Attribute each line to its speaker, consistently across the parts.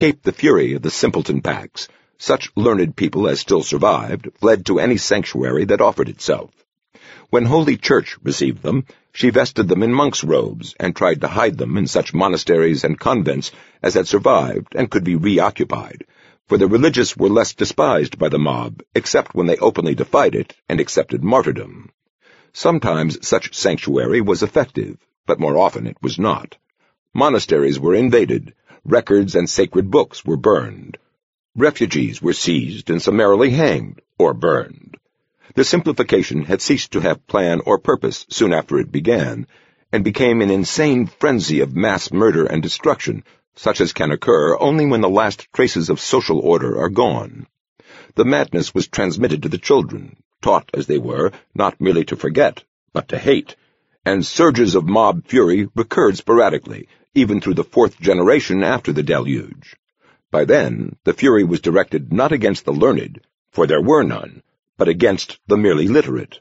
Speaker 1: escape the fury of the simpleton packs, such learned people as still survived fled to any sanctuary that offered itself. When Holy Church received them, she vested them in monks' robes and tried to hide them in such monasteries and convents as had survived and could be reoccupied, for the religious were less despised by the mob, except when they openly defied it and accepted martyrdom. Sometimes such sanctuary was effective, but more often it was not. Monasteries were invaded, records and sacred books were burned. Refugees were seized and summarily hanged or burned. The simplification had ceased to have plan or purpose soon after it began, and became an insane frenzy of mass murder and destruction, such as can occur only when the last traces of social order are gone. The madness was transmitted to the children, taught as they were not merely to forget, but to hate, and surges of mob fury recurred sporadically, even through the fourth generation after the deluge. By then, the fury was directed not against the learned, for there were none, but against the merely literate.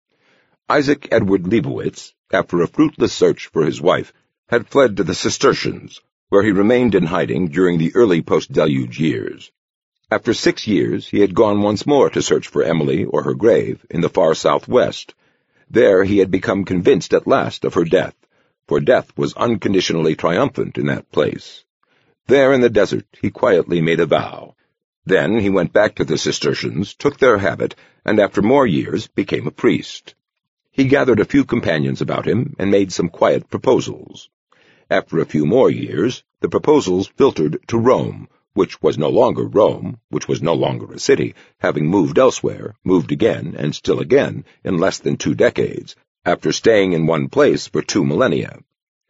Speaker 1: Isaac Edward Leibowitz, after a fruitless search for his wife, had fled to the Cistercians, where he remained in hiding during the early post-deluge years. After 6 years, he had gone once more to search for Emily or her grave in the far southwest. There he had become convinced at last of her death, for death was unconditionally triumphant in that place. There in the desert he quietly made a vow. Then he went back to the Cistercians, took their habit, and after more years became a priest. He gathered a few companions about him and made some quiet proposals. After a few more years, the proposals filtered to Rome, which was no longer Rome, which was no longer a city, having moved elsewhere, moved again, and still again, in less than 2 decades, after staying in one place for 2 millennia.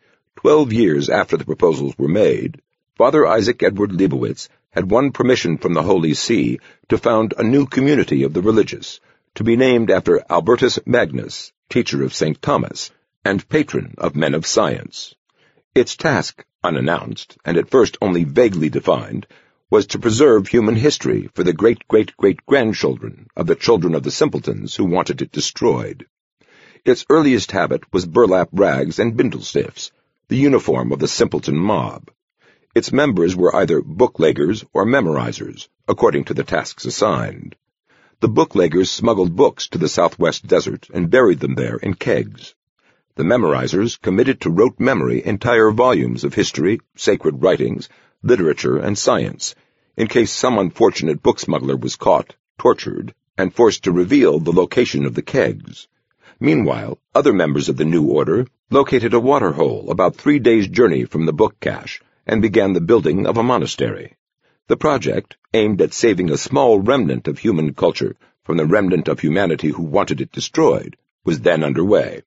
Speaker 1: 12 years after the proposals were made, Father Isaac Edward Leibowitz had won permission from the Holy See to found a new community of the religious, to be named after Albertus Magnus, teacher of St. Thomas, and patron of men of science. Its task, unannounced, and at first only vaguely defined, was to preserve human history for the great-great-great-grandchildren of the children of the simpletons who wanted it destroyed. Its earliest habit was burlap rags and bindlestiffs, the uniform of the simpleton mob. Its members were either bookleggers or memorizers, according to the tasks assigned. The bookleggers smuggled books to the southwest desert and buried them there in kegs. The memorizers committed to rote memory entire volumes of history, sacred writings, literature, and science, in case some unfortunate book smuggler was caught, tortured, and forced to reveal the location of the kegs. Meanwhile, other members of the new order located a waterhole about 3 days' journey from the book cache and began the building of a monastery. The project, aimed at saving a small remnant of human culture from the remnant of humanity who wanted it destroyed, was then underway.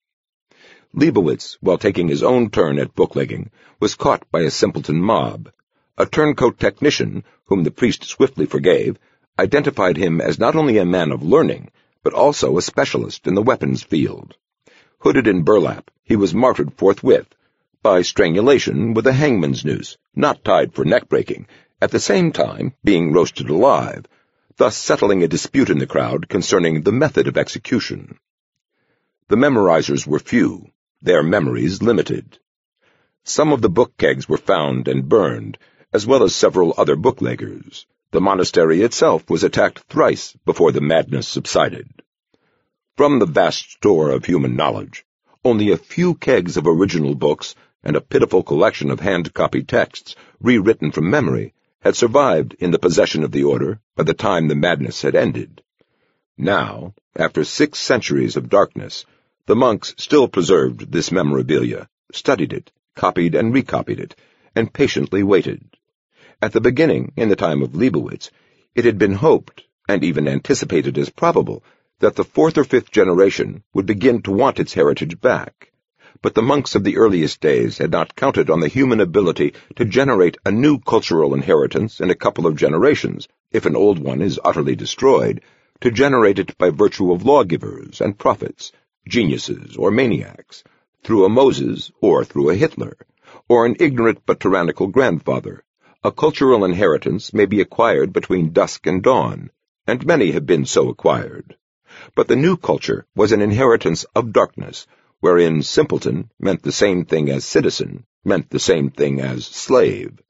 Speaker 1: Leibowitz, while taking his own turn at booklegging, was caught by a simpleton mob. A turncoat technician, whom the priest swiftly forgave, identified him as not only a man of learning, but also a specialist in the weapons field. Hooded in burlap, he was martyred forthwith, by strangulation with a hangman's noose, not tied for neck-breaking, at the same time being roasted alive, thus settling a dispute in the crowd concerning the method of execution. The memorizers were few, their memories limited. Some of the book kegs were found and burned, as well as several other bookleggers. The monastery itself was attacked thrice before the madness subsided. From the vast store of human knowledge, only a few kegs of original books and a pitiful collection of hand-copied texts, rewritten from memory, had survived in the possession of the order by the time the madness had ended. Now, after 6 centuries of darkness, the monks still preserved this memorabilia, studied it, copied and recopied it, and patiently waited. At the beginning, in the time of Leibowitz, it had been hoped, and even anticipated as probable, that the 4th or 5th generation would begin to want its heritage back. But the monks of the earliest days had not counted on the human ability to generate a new cultural inheritance in a couple of generations, if an old one is utterly destroyed, to generate it by virtue of lawgivers and prophets, geniuses or maniacs, through a Moses or through a Hitler, or an ignorant but tyrannical grandfather. A cultural inheritance may be acquired between dusk and dawn, and many have been so acquired. But the new culture was an inheritance of darkness, wherein simpleton meant the same thing as citizen, meant the same thing as slave.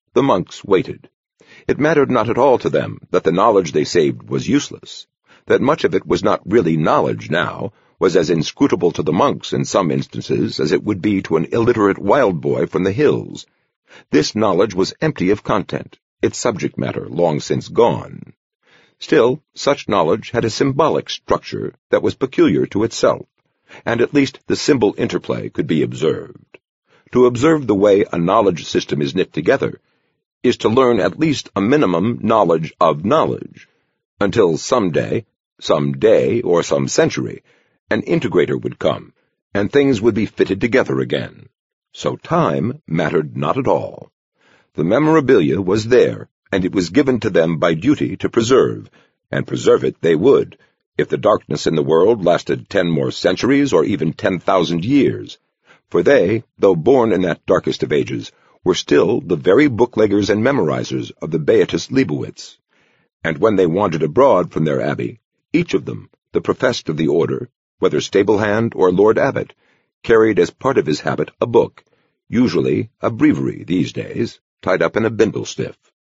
Speaker 1: The monks waited. It mattered not at all to them that the knowledge they saved was useless. That much of it was not really knowledge now was as inscrutable to the monks in some instances as it would be to an illiterate wild boy from the hills. This knowledge was empty of content, its subject matter long since gone. Still, such knowledge had a symbolic structure that was peculiar to itself, and at least the symbol interplay could be observed. To observe the way a knowledge system is knit together is to learn at least a minimum knowledge of knowledge, until some day, or some century, an integrator would come, and things would be fitted together again. So time mattered not at all. The memorabilia was there, and it was given to them by duty to preserve, and preserve it they would, if the darkness in the world lasted 10 more centuries or even 10,000 years. For they, though born in that darkest of ages, were still the very bookleggers and memorizers of the Beatus Leibowitz. And when they wandered abroad from their abbey, each of them, the professed of the order, whether stable-hand or Lord Abbot, carried as part of his habit a book, usually a breviary these days, tied up in a bindle-stiff.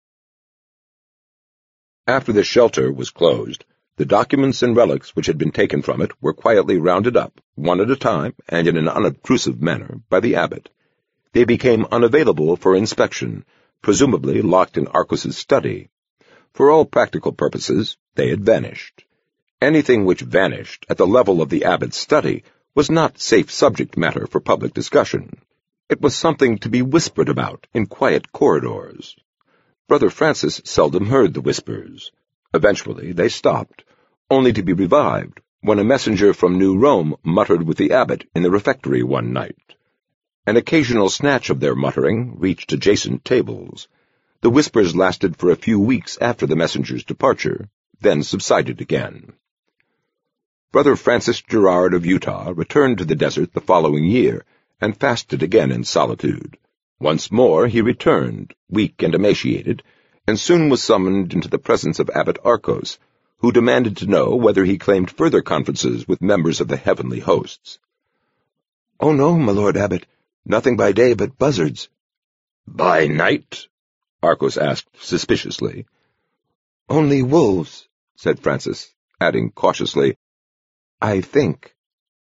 Speaker 1: After the shelter was closed, the documents and relics which had been taken from it were quietly rounded up, one at a time and in an unobtrusive manner, by the abbot. They became unavailable for inspection, presumably locked in Arcos's study. For all practical purposes, they had vanished. Anything which vanished at the level of the abbot's study was not safe subject matter for public discussion. It was something to be whispered about in quiet corridors. Brother Francis seldom heard the whispers. Eventually they stopped, only to be revived when a messenger from New Rome muttered with the abbot in the refectory one night. An occasional snatch of their muttering reached adjacent tables. The whispers lasted for a few weeks after the messenger's departure, then subsided again. Brother Francis Gerard of Utah returned to the desert the following year, and fasted again in solitude. Once more he returned, weak and emaciated, and soon was summoned into the presence of Abbot Arcos, who demanded to know whether he claimed further conferences with members of the heavenly hosts. "Oh no, my lord abbot, nothing by day but buzzards." "By night?" Arcos asked suspiciously. "Only wolves," said Francis, adding cautiously, "I think."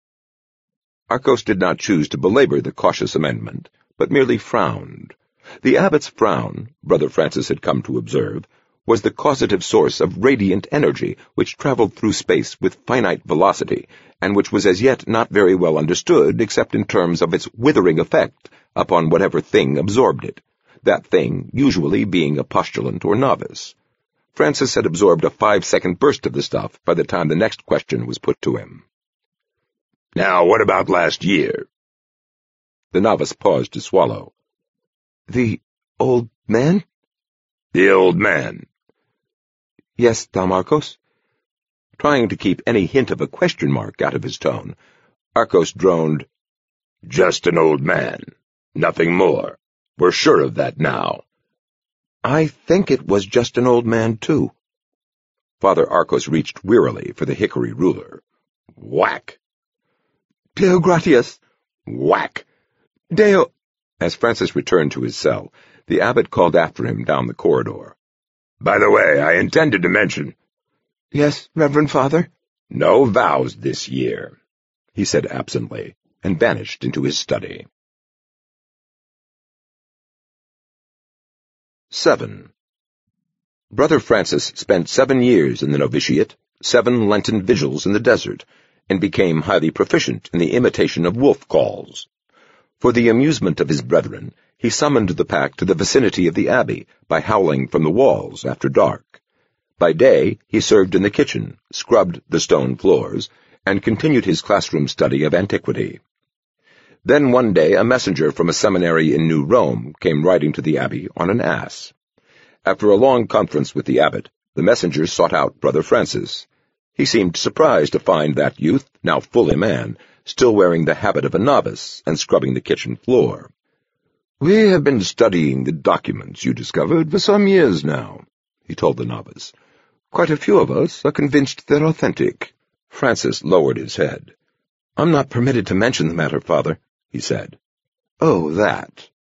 Speaker 1: Arcos did not choose to belabor the cautious amendment, but merely frowned. The abbot's frown, Brother Francis had come to observe, was the causative source of radiant energy which traveled through space with finite velocity, and which was as yet not very well understood except in terms of its withering effect upon whatever thing absorbed it, that thing usually being a postulant or novice. Francis had absorbed a 5-second burst of the stuff by the time the next question was put to him. "Now, what about last year?" The novice paused to swallow. "The old man?" "The old man." "Yes, Dom Arcos." Trying to keep any hint of a question mark out of his tone, Arcos droned, "Just an old man. Nothing more. We're sure of that now." "I think it was just an old man, too." Father Arcos reached wearily for the hickory ruler. Whack! "Deo gratias!" Whack! "Deo—" As Francis returned to his cell, the abbot called after him down the corridor. "By the way, I intended to mention—" "Yes, Reverend Father?" "No vows this year," he said absently, and vanished into his study. 7. Brother Francis spent 7 years in the novitiate, 7 Lenten vigils in the desert, and became highly proficient in the imitation of wolf calls. For the amusement of his brethren, he summoned the pack to the vicinity of the abbey by howling from the walls after dark. By day he served in the kitchen, scrubbed the stone floors, and continued his classroom study of antiquity. Then one day a messenger from a seminary in New Rome came riding to the abbey on an ass. After a long conference with the abbot, the messenger sought out Brother Francis. He seemed surprised to find that youth, now fully man, still wearing the habit of a novice and scrubbing the kitchen floor. "We have been studying the documents you discovered for some years now," he told the novice. "Quite a few of us are convinced they're authentic." Francis lowered his head. "I'm not permitted to mention the matter, Father," he said. "Oh, that."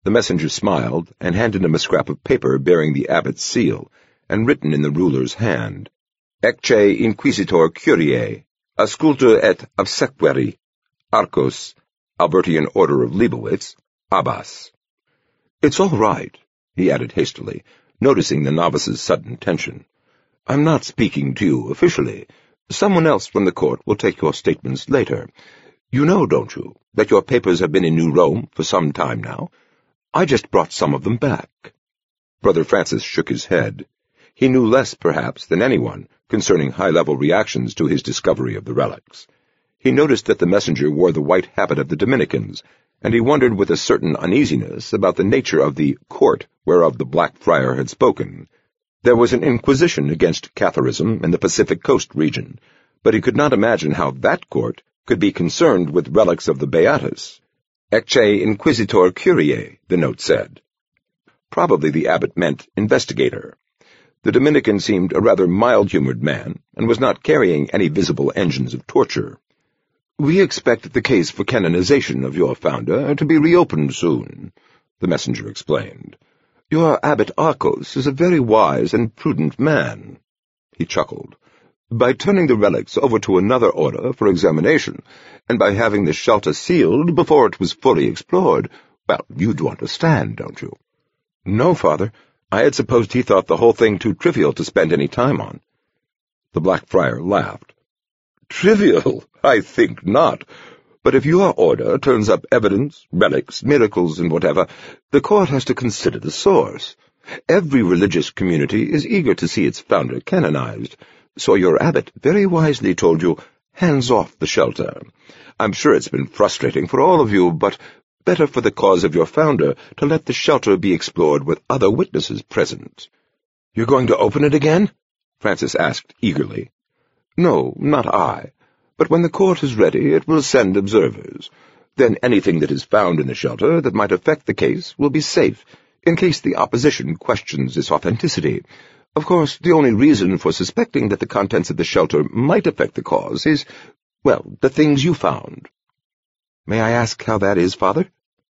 Speaker 1: The messenger smiled and handed him a scrap of paper bearing the abbot's seal, and written in the ruler's hand, Ecce inquisitor curiae, ausculta et obsequeri, Arcos, Albertian Order of Leibowitz, Abbas. It's all right, he added hastily, noticing the novice's sudden tension. I'm not speaking to you officially. Someone else from the court will take your statements later. You know, don't you, that your papers have been in New Rome for some time now? I just brought some of them back. Brother Francis shook his head. He knew less, perhaps, than anyone concerning high-level reactions to his discovery of the relics. He noticed that the messenger wore the white habit of the Dominicans, and he wondered with a certain uneasiness about the nature of the court whereof the Black Friar had spoken. There was an inquisition against Catharism in the Pacific Coast region, but he could not imagine how that court could be concerned with relics of the Beatus. Ecce inquisitor curiae, the note said. Probably the abbot meant investigator. The Dominican seemed a rather mild-humored man, and was not carrying any visible engines of torture. We expect the case for canonization of your founder to be reopened soon, the messenger explained. Your abbot Arcos is a very wise and prudent man. He chuckled. By turning the relics over to another order for examination, and by having the shelter sealed before it was fully explored, well, you do understand, don't you? No, Father. I had supposed he thought the whole thing too trivial to spend any time on. The Black Friar laughed. Trivial? I think not. But if your order turns up evidence, relics, miracles, and whatever, the court has to consider the source. Every religious community is eager to see its founder canonized, so your abbot very wisely told you, hands off the shelter. I'm sure it's been frustrating for all of you, but better for the cause of your founder to let the shelter be explored with other witnesses present. You're going to open it again? Francis asked eagerly. No, not I. But when the court is ready, it will send observers. Then anything that is found in the shelter that might affect the case will be safe, in case the opposition questions its authenticity. Of course, the only reason for suspecting that the contents of the shelter might affect the cause is, well, the things you found. May I ask how that is, Father?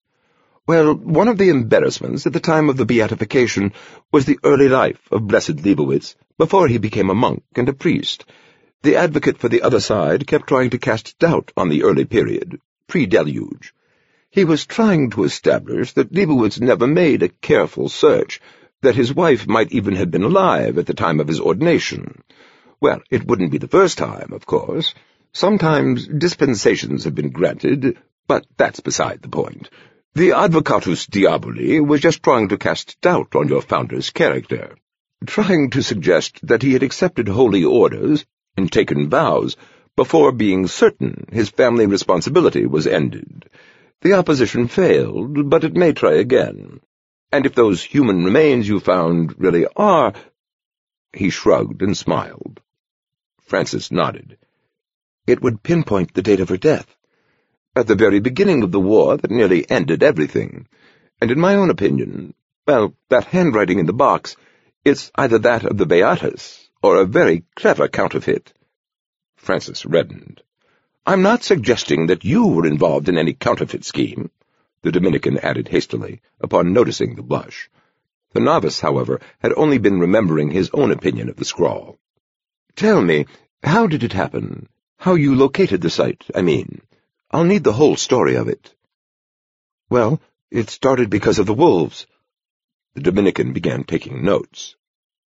Speaker 1: Well, one of the embarrassments at the time of the beatification was the early life of Blessed Leibowitz, before he became a monk and a priest. The advocate for the other side kept trying to cast doubt on the early period, pre-deluge. He was trying to establish that Leibowitz never made a careful search, that his wife might even have been alive at the time of his ordination. Well, it wouldn't be the first time, of course. Sometimes dispensations have been granted, but that's beside the point. The Advocatus Diaboli was just trying to cast doubt on your founder's character, trying to suggest that he had accepted holy orders and taken vows before being certain his family responsibility was ended. The opposition failed, but it may try again. And if those human remains you found really are— He shrugged and smiled. Francis nodded. It would pinpoint the date of her death, at the very beginning of the war that nearly ended everything. And in my own opinion, well, that handwriting in the box, it's either that of the Beatus or a very clever counterfeit. Francis reddened. I'm not suggesting that you were involved in any counterfeit scheme, the Dominican added hastily, upon noticing the blush. The novice, however, had only been remembering his own opinion of the scrawl. Tell me, how did it happen? How you located the site, I mean. I'll need the whole story of it. Well, it started because of the wolves. The Dominican began taking notes.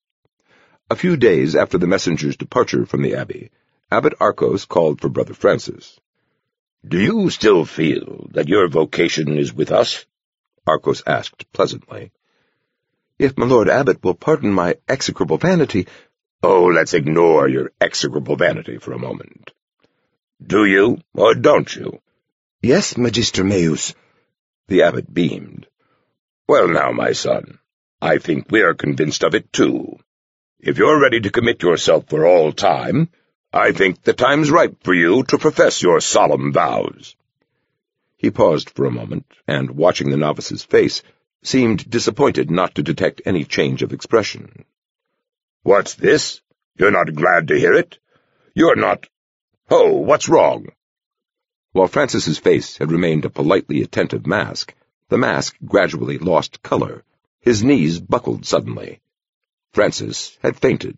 Speaker 1: A few days after the messenger's departure from the abbey, Abbot Arcos called for Brother Francis. Do you still feel that your vocation is with us? Arcos asked pleasantly. If my Lord Abbot will pardon my execrable vanity— Oh, let's ignore your execrable vanity for a moment. Do you, or don't you? Yes, Magister Meus. The abbot beamed. Well now, my son, I think we're convinced of it too. If you're ready to commit yourself for all time, I think the time's ripe for you to profess your solemn vows. He paused for a moment, and, watching the novice's face, seemed disappointed not to detect any change of expression. What's this? You're not glad to hear it? You're not— Oh, what's wrong? While Francis's face had remained a politely attentive mask, The mask gradually lost color. His knees buckled suddenly. Francis had fainted.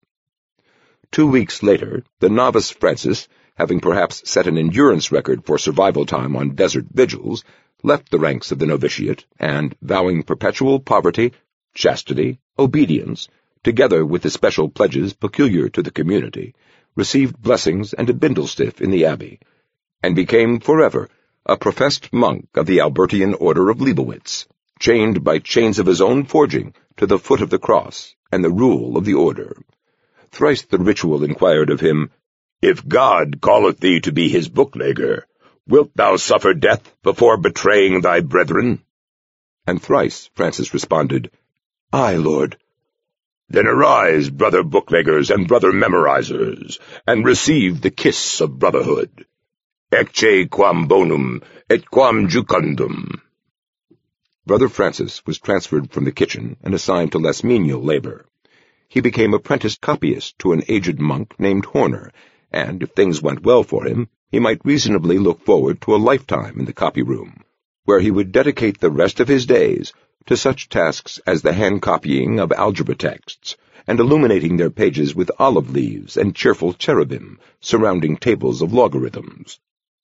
Speaker 1: 2 weeks later, the novice Francis, having perhaps set an endurance record for survival time on desert vigils, left the ranks of the novitiate and, vowing perpetual poverty, chastity, obedience, together with the special pledges peculiar to the community, received blessings and a bindlestiff in the abbey, and became forever a professed monk of the Albertian order of Leibowitz, chained by chains of his own forging to the foot of the cross and the rule of the order. Thrice the ritual inquired of him, "If God calleth thee to be his bookleger, wilt thou suffer death before betraying thy brethren?" And thrice Francis responded, "Aye, Lord." "Then arise, brother bookleggers and brother memorizers, and receive the kiss of brotherhood. Ecce quam bonum et quam jucundum." Brother Francis was transferred from the kitchen and assigned to less menial labor. He became apprenticed copyist to an aged monk named Horner, and if things went well for him, he might reasonably look forward to a lifetime in the copy-room, where he would dedicate the rest of his days to such tasks as the hand-copying of algebra texts, and illuminating their pages with olive leaves and cheerful cherubim surrounding tables of logarithms.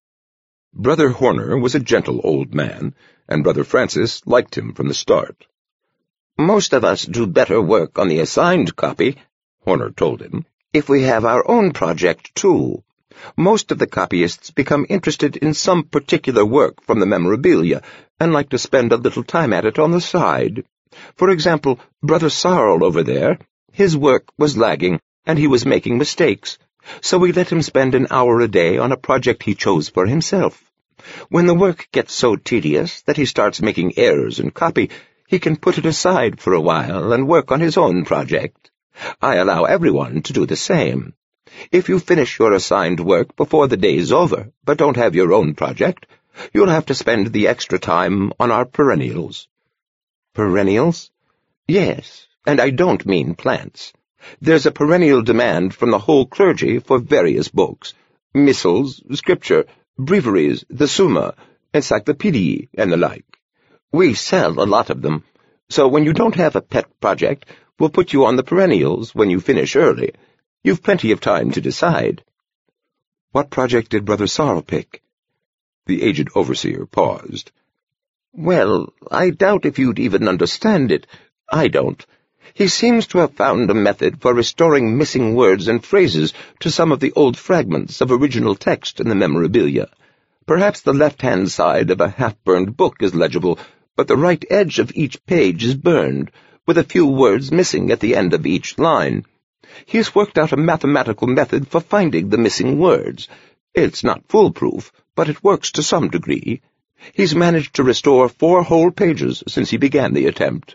Speaker 1: Brother Horner was a gentle old man, and Brother Francis liked him from the start.
Speaker 2: "Most of us do better work on the assigned copy," Horner told him, "if we have our own project, too. Most of the copyists become interested in some particular work from the memorabilia and like to spend a little time at it on the side. For example, Brother Sarl over there, his work was lagging, and he was making mistakes, so we let him spend an hour a day on a project he chose for himself. When the work gets so tedious that he starts making errors in copy, he can put it aside for a while and work on his own project. I allow everyone to do the same. If you finish your assigned work before the day's over, but don't have your own project, you'll have to spend the extra time on our perennials." "Perennials?" "Yes, and I don't mean plants. There's a perennial demand from the whole clergy for various books, missals, scripture, breviaries, the Summa, encyclopediae, and the like. We sell a lot of them, so when you don't have a pet project, we'll put you on the perennials when you finish early. You've plenty of time to decide."
Speaker 1: "What project did Brother Sarl pick?" The aged overseer paused.
Speaker 2: "Well, I doubt if you'd even understand it. I don't. He seems to have found a method for restoring missing words and phrases to some of the old fragments of original text in the memorabilia. Perhaps the left-hand side of a half-burned book is legible, but the right edge of each page is burned, with a few words missing at the end of each line. He's worked out a mathematical method for finding the missing words. It's not foolproof, but it works to some degree. He's managed to restore 4 whole pages since he began the attempt."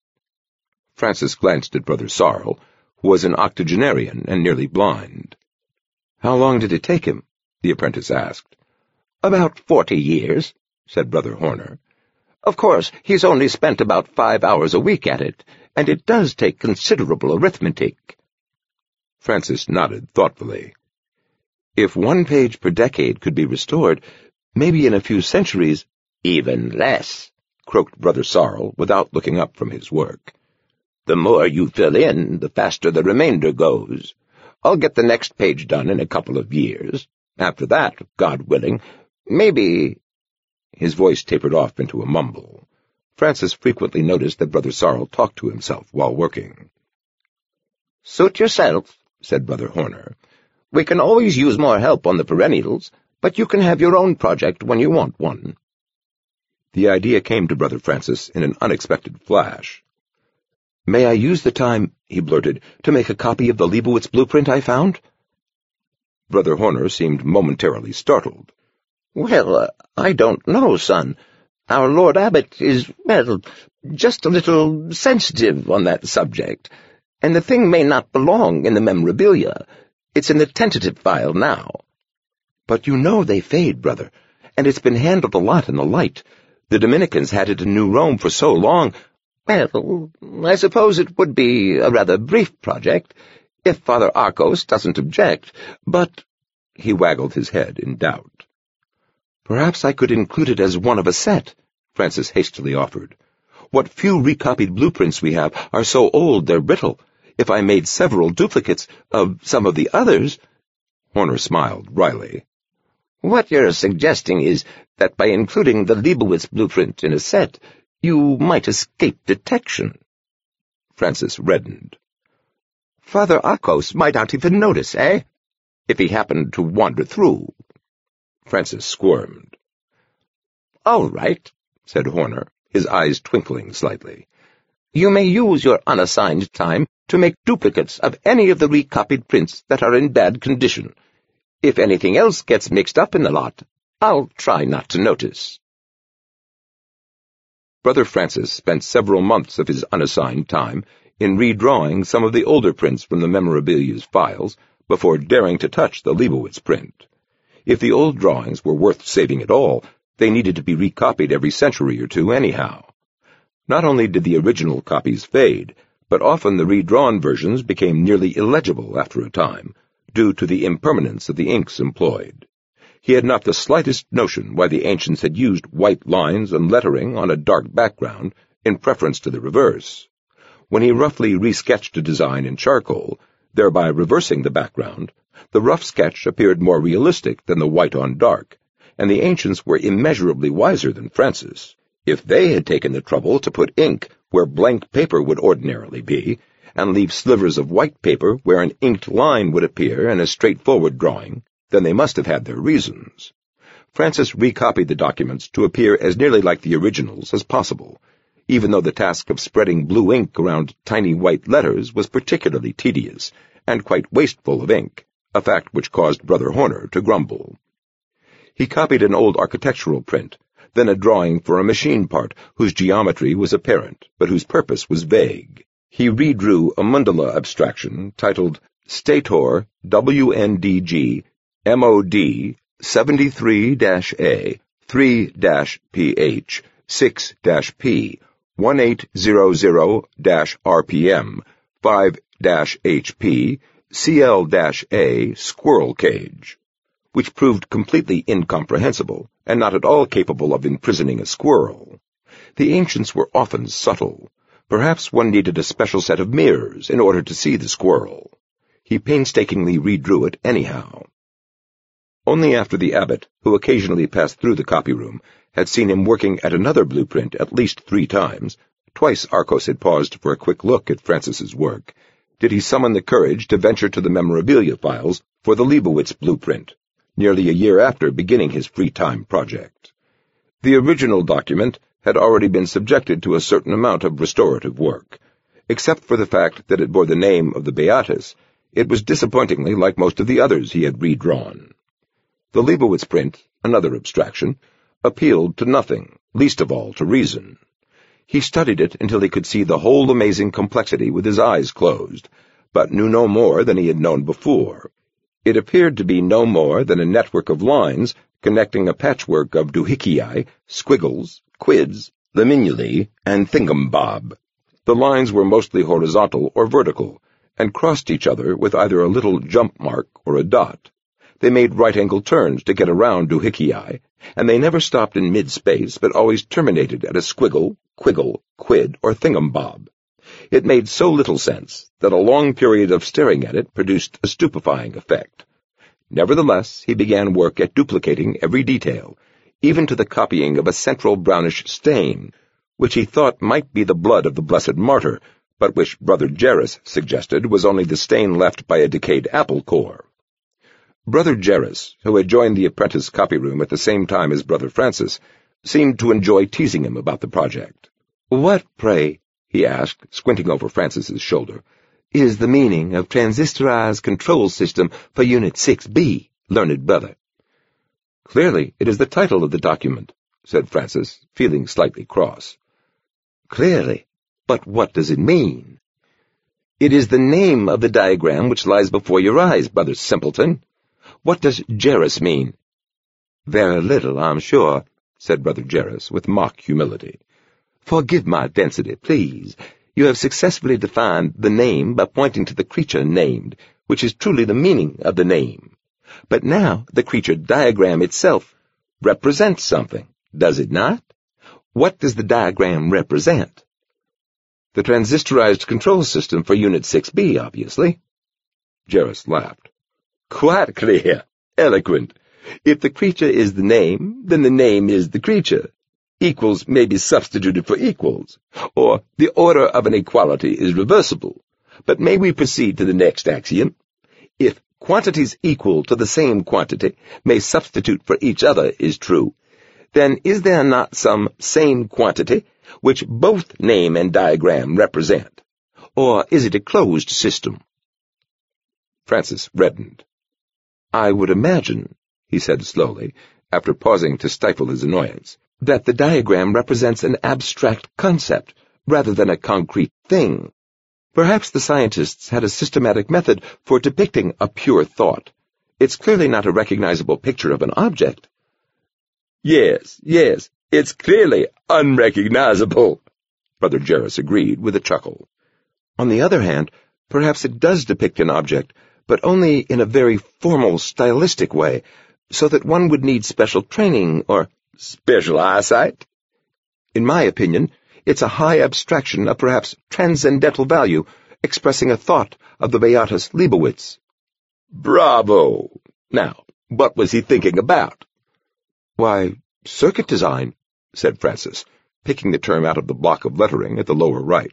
Speaker 2: Francis glanced at Brother Sarl, who was an octogenarian and nearly blind. "How long did it take him?" the apprentice asked. "About 40 years, said Brother Horner. "Of course, he's only spent about 5 hours a week at it, and it does take considerable arithmetic."
Speaker 1: Francis nodded thoughtfully. "If 1 page per decade could be restored, maybe in a few centuries—"
Speaker 2: "Even less,"
Speaker 1: croaked Brother Sarl without looking up from his work.
Speaker 2: "The more you fill in, the faster the remainder goes. I'll get the next page done in a couple of years. After that, God willing, maybe—"
Speaker 1: His voice tapered off into a mumble. Francis frequently noticed that Brother Sarl talked to himself while working.
Speaker 2: "Suit yourself," said Brother Horner. "We can always use more help on the perennials, but you can have your own project when you want one."
Speaker 1: The idea came to Brother Francis in an unexpected flash. "May I use the time," he blurted, "to make a copy of the Leibowitz blueprint I found?" Brother Horner seemed momentarily startled.
Speaker 2: "Well, I don't know, son. Our Lord Abbot is, well, just a little sensitive on that subject, and the thing may not belong in the memorabilia. It's in the tentative file now."
Speaker 1: "But you know they fade, brother, and it's been handled a lot in the light. The Dominicans had it in New Rome for so long."
Speaker 2: "Well, I suppose it would be a rather brief project, if Father Arcos doesn't object, but—"
Speaker 1: He waggled his head in doubt. "Perhaps I could include it as one of a set," Francis hastily offered. "What few recopied blueprints we have are so old they're brittle. If I made several duplicates of some of the others—" Horner smiled wryly.
Speaker 2: "What you're suggesting is that by including the Leibowitz blueprint in a set, you might escape detection."
Speaker 1: Francis reddened.
Speaker 2: "Father Akos might not even notice, eh? If he happened to wander through."
Speaker 1: Francis squirmed.
Speaker 2: "All right," said Horner, his eyes twinkling slightly. "You may use your unassigned time to make duplicates of any of the recopied prints that are in bad condition. If anything else gets mixed up in the lot, I'll try not to notice."
Speaker 1: Brother Francis spent several months of his unassigned time in redrawing some of the older prints from the memorabilia's files before daring to touch the Leibowitz print. If the old drawings were worth saving at all, they needed to be recopied every century or two anyhow. Not only did the original copies fade, but often the redrawn versions became nearly illegible after a time, due to the impermanence of the inks employed. He had not the slightest notion why the ancients had used white lines and lettering on a dark background in preference to the reverse. When he roughly resketched a design in charcoal, thereby reversing the background, the rough sketch appeared more realistic than the white on dark, and the ancients were immeasurably wiser than Francis. If they had taken the trouble to put ink where blank paper would ordinarily be, and leave slivers of white paper where an inked line would appear in a straightforward drawing, then they must have had their reasons. Francis recopied the documents to appear as nearly like the originals as possible, even though the task of spreading blue ink around tiny white letters was particularly tedious and quite wasteful of ink, a fact which caused Brother Horner to grumble. He copied an old architectural print, then a drawing for a machine part whose geometry was apparent, but whose purpose was vague. He redrew a mandala abstraction titled Stator WNDG MOD 73-A 3-PH 6-P 1800-RPM 5-HP CL-A squirrel cage, which proved completely incomprehensible and not at all capable of imprisoning a squirrel. The ancients were often subtle. Perhaps one needed a special set of mirrors in order to see the squirrel. He painstakingly redrew it anyhow. Only after the abbot, who occasionally passed through the copy room, had seen him working at another blueprint at least 3 times, twice Arcos had paused for a quick look at Francis's work, did he summon the courage to venture to the memorabilia files for the Leibowitz blueprint, nearly a year after beginning his free-time project. The original document had already been subjected to a certain amount of restorative work. Except for the fact that it bore the name of the Beatus, it was disappointingly like most of the others he had redrawn. The Leibowitz print, another abstraction, appealed to nothing, least of all to reason. He studied it until he could see the whole amazing complexity with his eyes closed, but knew no more than he had known before. It appeared to be no more than a network of lines connecting a patchwork of doohickeyi, squiggles, quids, liminulae, and thingambob. The lines were mostly horizontal or vertical, and crossed each other with either a little jump mark or a dot. They made right-angle turns to get around doohickeyi, and they never stopped in mid-space but always terminated at a squiggle, quiggle, quid, or thingambob. It made so little sense that a long period of staring at it produced a stupefying effect. Nevertheless, he began work at duplicating every detail, even to the copying of a central brownish stain, which he thought might be the blood of the blessed martyr, but which Brother Jerris suggested was only the stain left by a decayed apple core. Brother Jerris, who had joined the apprentice copy room at the same time as Brother Francis, seemed to enjoy teasing him about the project. "What, pray," he asked, squinting over Francis's shoulder, "is the meaning of transistorized control system for Unit 6B, learned brother?" "Clearly, it is the title of the document," said Francis, feeling slightly cross. "Clearly, but what does it mean?" "It is the name of the diagram which lies before your eyes, Brother Simpleton. What does Jerris mean?" "Very little, I'm sure," said Brother Jerris with mock humility. "Forgive my density, please. You have successfully defined the name by pointing to the creature named, which is truly the meaning of the name. But now the creature diagram itself represents something, does it not?
Speaker 2: What does the diagram represent? The transistorized control system for Unit 6B, obviously.
Speaker 1: Jarrus laughed. Quite clear. Eloquent. If the creature is the name, then the name is the creature. Equals may be substituted for equals, or the order of an equality is reversible. But may we proceed to the next axiom? If quantities equal to the same quantity may substitute for each other is true, then is there not some same quantity which both name and diagram represent? Or is it a closed system?
Speaker 2: Francis reddened. I would imagine, he said slowly, after pausing to stifle his annoyance, that the diagram represents an abstract concept rather than a concrete thing. Perhaps the scientists had a systematic method for depicting a pure thought. It's clearly not a recognizable picture of an object.
Speaker 1: Yes, it's clearly unrecognizable, Brother Jarrus agreed with a chuckle.
Speaker 2: On the other hand, perhaps it does depict an object, but only in a very formal, stylistic way, so that one would need special training or
Speaker 1: special eyesight.
Speaker 2: In my opinion, it's a high abstraction of perhaps transcendental value, expressing a thought of the Beatus Leibowitz.
Speaker 1: Bravo! Now, what was he thinking about?
Speaker 2: Why, circuit design, said Francis, picking the term out of the block of lettering at the lower right.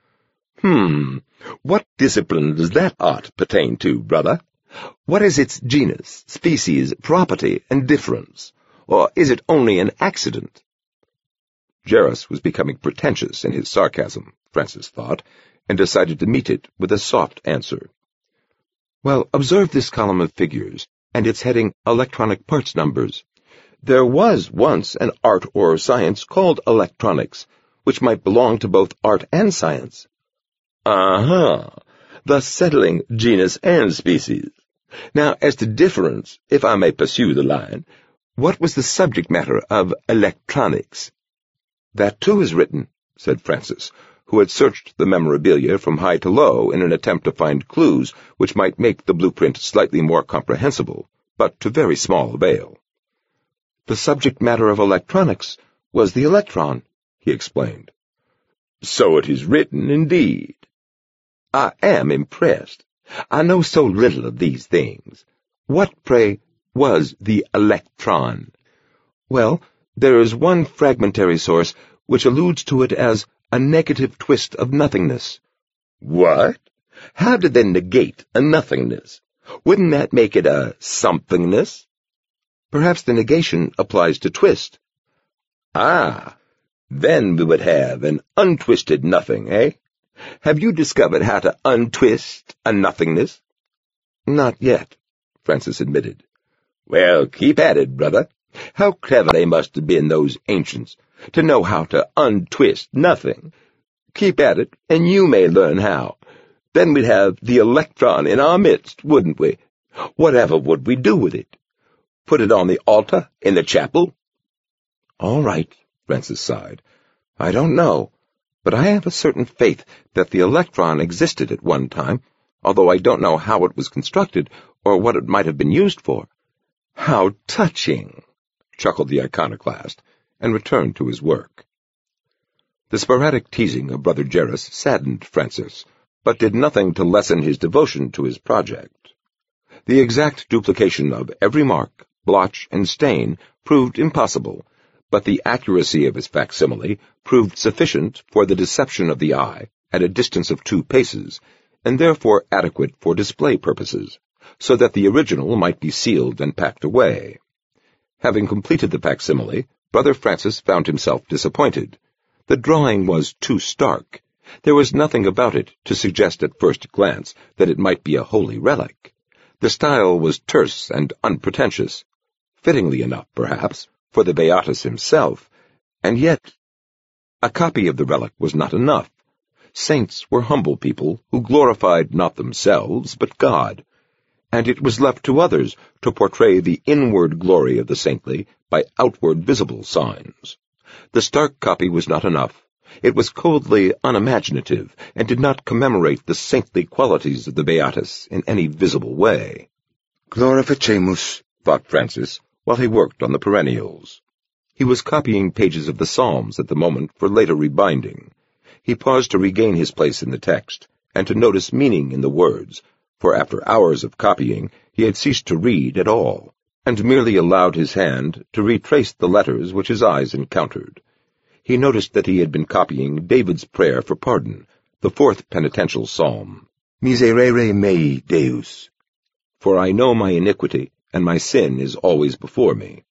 Speaker 1: What discipline does that art pertain to, brother? What is its genus, species, property, and difference? Or is it only an accident?
Speaker 2: Jarrus was becoming pretentious in his sarcasm, Francis thought, and decided to meet it with a soft answer. Well, observe this column of figures, and its heading Electronic Parts Numbers. There was once an art or science called electronics, which might belong to both art and science.
Speaker 1: Thus settling genus and species. Now, as to difference, if I may pursue the line, what was the subject matter of electronics?
Speaker 2: That too is written, said Francis, who had searched the memorabilia from high to low in an attempt to find clues which might make the blueprint slightly more comprehensible, but to very small avail. The subject matter of electronics was the electron, he explained.
Speaker 1: So it is written, indeed.
Speaker 2: I am impressed. I know so little of these things. What, pray, was the electron? Well, there is one fragmentary source which alludes to it as a negative twist of nothingness.
Speaker 1: What? How did they negate a nothingness? Wouldn't that make it a somethingness?
Speaker 2: Perhaps the negation applies to twist.
Speaker 1: Then we would have an untwisted nothing, eh? Have you discovered how to untwist a nothingness?
Speaker 2: Not yet, Francis admitted.
Speaker 1: Well, keep at it, brother. How clever they must have been, those ancients, to know how to untwist nothing. Keep at it, and you may learn how. Then we'd have the electron in our midst, wouldn't we? Whatever would we do with it? Put it on the altar in the chapel?
Speaker 2: All right, Francis sighed. I don't know, but I have a certain faith that the electron existed at one time, although I don't know how it was constructed or what it might have been used for.
Speaker 1: How touching,
Speaker 2: chuckled the iconoclast, and returned to his work. The sporadic teasing of Brother Jarrus saddened Francis, but did nothing to lessen his devotion to his project. The exact duplication of every mark, blotch, and stain proved impossible, but the accuracy of his facsimile proved sufficient for the deception of the eye at a distance of 2 paces, and therefore adequate for display purposes, so that the original might be sealed and packed away. Having completed the facsimile, Brother Francis found himself disappointed. The drawing was too stark. There was nothing about it to suggest at first glance that it might be a holy relic. The style was terse and unpretentious, fittingly enough, perhaps, for the Beatus himself, and yet a copy of the relic was not enough. Saints were humble people who glorified not themselves, but God, and it was left to others to portray the inward glory of the saintly by outward visible signs. The stark copy was not enough. It was coldly unimaginative, and did not commemorate the saintly qualities of the Beatus in any visible way.
Speaker 1: Glorificamus, thought Francis, while he worked on the perennials. He was copying pages of the Psalms at the moment for later rebinding. He paused to regain his place in the text, and to notice meaning in the words, for after hours of copying he had ceased to read at all, and merely allowed his hand to retrace the letters which his eyes encountered. He noticed that he had been copying David's prayer for pardon, the 4th penitential psalm, Miserere mei, Deus, for I know my iniquity, and my sin is always before me.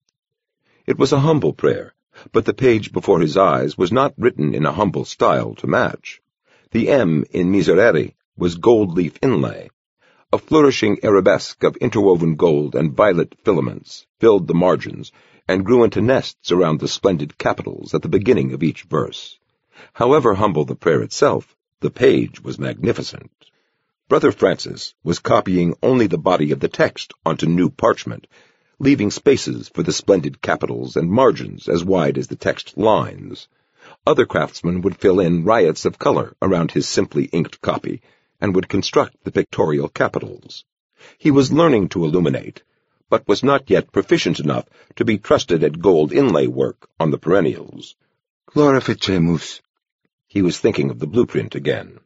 Speaker 1: It was a humble prayer, but the page before his eyes was not written in a humble style to match. The M in Miserere was gold-leaf inlay. A flourishing arabesque of interwoven gold and violet filaments filled the margins and grew into nests around the splendid capitals at the beginning of each verse. However humble the prayer itself, the page was magnificent. Brother Francis was copying only the body of the text onto new parchment, leaving spaces for the splendid capitals and margins as wide as the text lines. Other craftsmen would fill in riots of color around his simply inked copy, and would construct the pictorial capitals. He was learning to illuminate, but was not yet proficient enough to be trusted at gold inlay work on the perennials. Glorificemus. He was thinking of the blueprint again.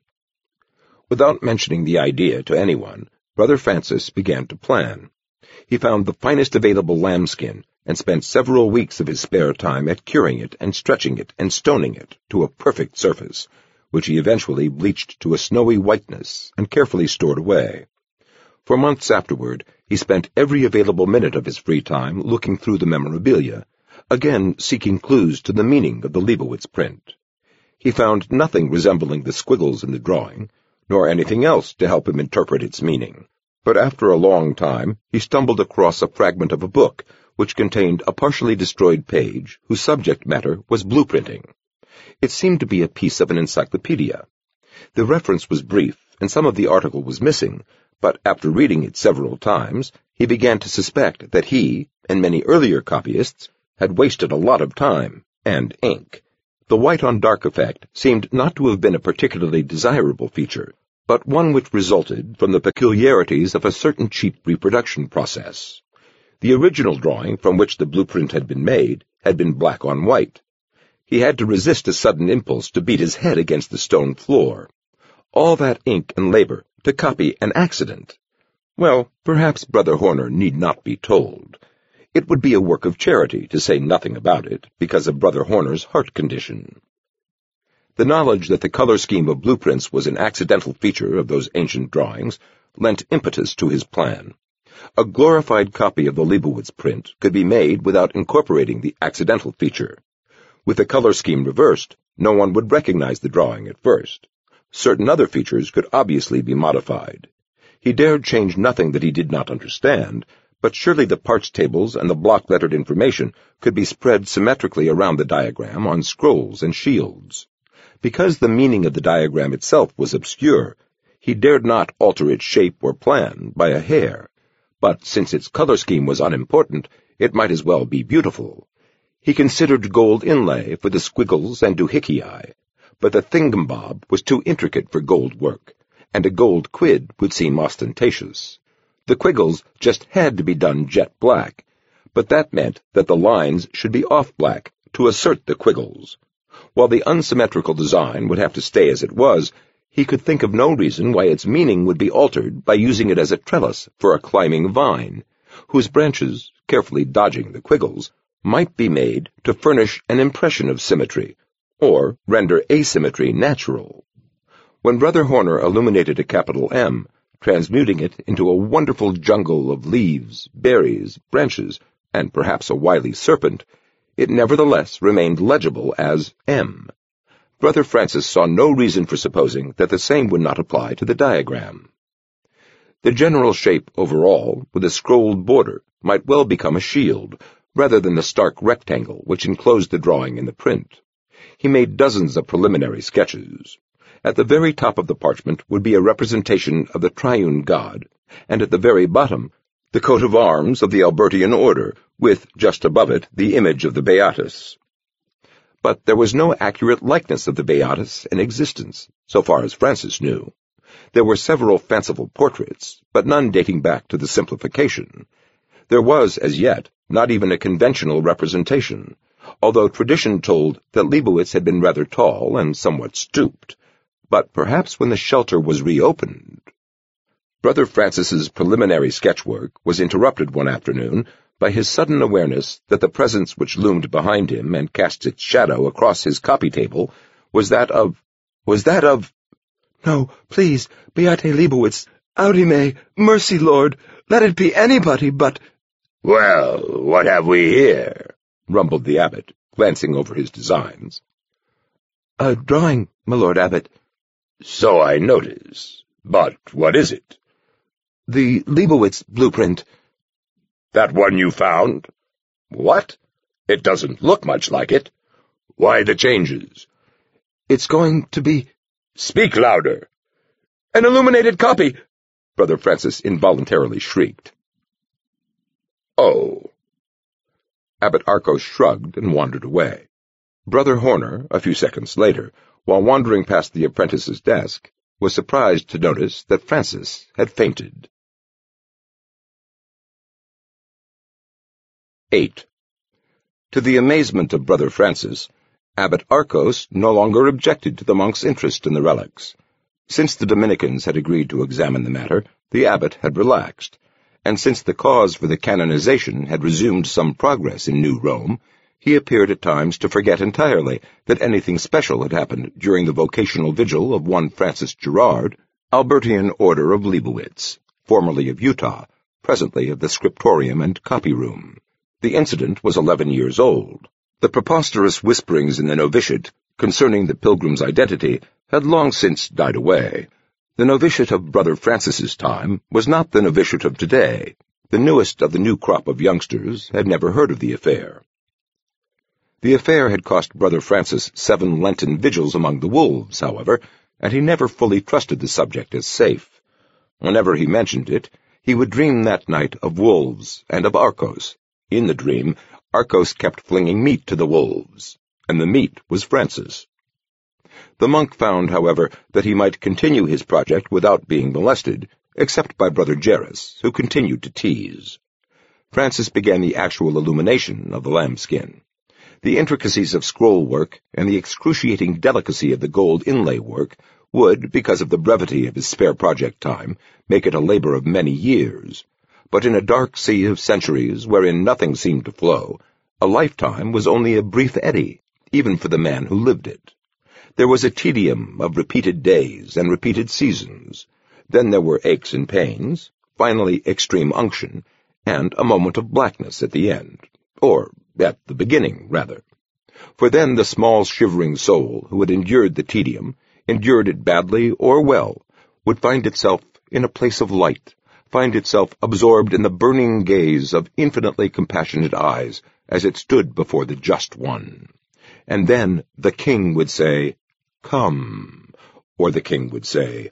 Speaker 1: Without mentioning the idea to anyone, Brother Francis began to plan. He found the finest available lambskin and spent several weeks of his spare time at curing it and stretching it and stoning it to a perfect surface, which he eventually bleached to a snowy whiteness and carefully stored away. For months afterward, he spent every available minute of his free time looking through the memorabilia, again seeking clues to the meaning of the Leibowitz print. He found nothing resembling the squiggles in the drawing, nor anything else to help him interpret its meaning. But after a long time, he stumbled across a fragment of a book which contained a partially destroyed page whose subject matter was blueprinting. It seemed to be a piece of an encyclopedia. The reference was brief, and some of the article was missing, but after reading it several times, he began to suspect that he, and many earlier copyists, had wasted a lot of time and ink. The white-on-dark effect seemed not to have been a particularly desirable feature, but one which resulted from the peculiarities of a certain cheap reproduction process. The original drawing from which the blueprint had been made had been black on white. He had to resist a sudden impulse to beat his head against the stone floor. All that ink and labor to copy an accident. Well, perhaps Brother Horner need not be told. It would be a work of charity to say nothing about it because of Brother Horner's heart condition. The knowledge that the color scheme of blueprints was an accidental feature of those ancient drawings lent impetus to his plan. A glorified copy of the Leibowitz print could be made without incorporating the accidental feature. With the color scheme reversed, no one would recognize the drawing at first. Certain other features could obviously be modified. He dared change nothing that he did not understand, but surely the parts tables and the block-lettered information could be spread symmetrically around the diagram on scrolls and shields. Because the meaning of the diagram itself was obscure, he dared not alter its shape or plan by a hair. But since its color scheme was unimportant, it might as well be beautiful. He considered gold inlay for the squiggles and doohickey, but the thingumbob was too intricate for gold work, and a gold quid would seem ostentatious. The quiggles just had to be done jet black, but that meant that the lines should be off black to assert the quiggles. While the unsymmetrical design would have to stay as it was, he could think of no reason why its meaning would be altered by using it as a trellis for a climbing vine, whose branches, carefully dodging the quiggles, might be made to furnish an impression of symmetry, or render asymmetry natural. When Brother Horner illuminated a capital M, transmuting it into a wonderful jungle of leaves, berries, branches, and perhaps a wily serpent, it nevertheless remained legible as M. Brother Francis saw no reason for supposing that the same would not apply to the diagram. The general shape overall, with a scrolled border, might well become a shield, rather than the stark rectangle which enclosed the drawing in the print. He made dozens of preliminary sketches. At the very top of the parchment would be a representation of the triune God, and at the very bottom, the coat of arms of the Albertian order, with, just above it, the image of the Beatus. But there was no accurate likeness of the Beatus in existence, so far as Francis knew. There were several fanciful portraits, but none dating back to the Simplification. There was, as yet, not even a conventional representation. although tradition told that Leibowitz had been rather tall and somewhat stooped. But perhaps when the shelter was reopened... Brother Francis's preliminary sketchwork was interrupted one afternoon by his sudden awareness that the presence which loomed behind him and cast its shadow across his copy table was that of...
Speaker 3: "No, please, Beate Leibowitz, Audime, mercy, Lord, let it be anybody but—"
Speaker 1: "Well, what have we here?" rumbled the abbot, glancing over his designs.
Speaker 3: "A drawing, my Lord Abbot."
Speaker 1: "So I notice. But what is it?"
Speaker 3: "The Leibowitz blueprint."
Speaker 1: "That one you found?" "What? It doesn't look much like it. Why the changes?"
Speaker 3: "It's going to be—"
Speaker 1: "Speak louder."
Speaker 3: "An illuminated copy!"
Speaker 1: Brother Francis involuntarily shrieked. "Oh." Abbot Arkos shrugged and wandered away. Brother Horner, a few seconds later, while wandering past the apprentice's desk, was surprised to notice that Francis had fainted. 8. To the amazement of Brother Francis, Abbot Arkos no longer objected to the monk's interest in the relics. Since the Dominicans had agreed to examine the matter, the abbot had relaxed, and since the cause for the canonization had resumed some progress in New Rome, he appeared at times to forget entirely that anything special had happened during the vocational vigil of one Francis Gerard, Albertian Order of Leibowitz, formerly of Utah, presently of the scriptorium and copy room. The incident was 11 years old. The preposterous whisperings in the novitiate concerning the pilgrim's identity had long since died away. The novitiate of Brother Francis's time was not the novitiate of today. The newest of the new crop of youngsters had never heard of the affair. The affair had cost Brother Francis 7 Lenten vigils among the wolves, however, and he never fully trusted the subject as safe. Whenever he mentioned it, he would dream that night of wolves and of Arkos. In the dream, Arkos kept flinging meat to the wolves, and the meat was Francis. The monk found, however, that he might continue his project without being molested, except by Brother Jairus, who continued to tease. Francis began the actual illumination of the lambskin. The intricacies of scroll work and the excruciating delicacy of the gold inlay work would, because of the brevity of his spare project time, make it a labor of many years. But in a dark sea of centuries wherein nothing seemed to flow, a lifetime was only a brief eddy, even for the man who lived it. There was a tedium of repeated days and repeated seasons. Then there were aches and pains, finally extreme unction, and a moment of blackness at the end, or at the beginning, rather. For then the small shivering soul who had endured the tedium, endured it badly or well, would find itself in a place of light, find itself absorbed in the burning gaze of infinitely compassionate eyes as it stood before the Just One. And then the king would say, "Come," or the king would say,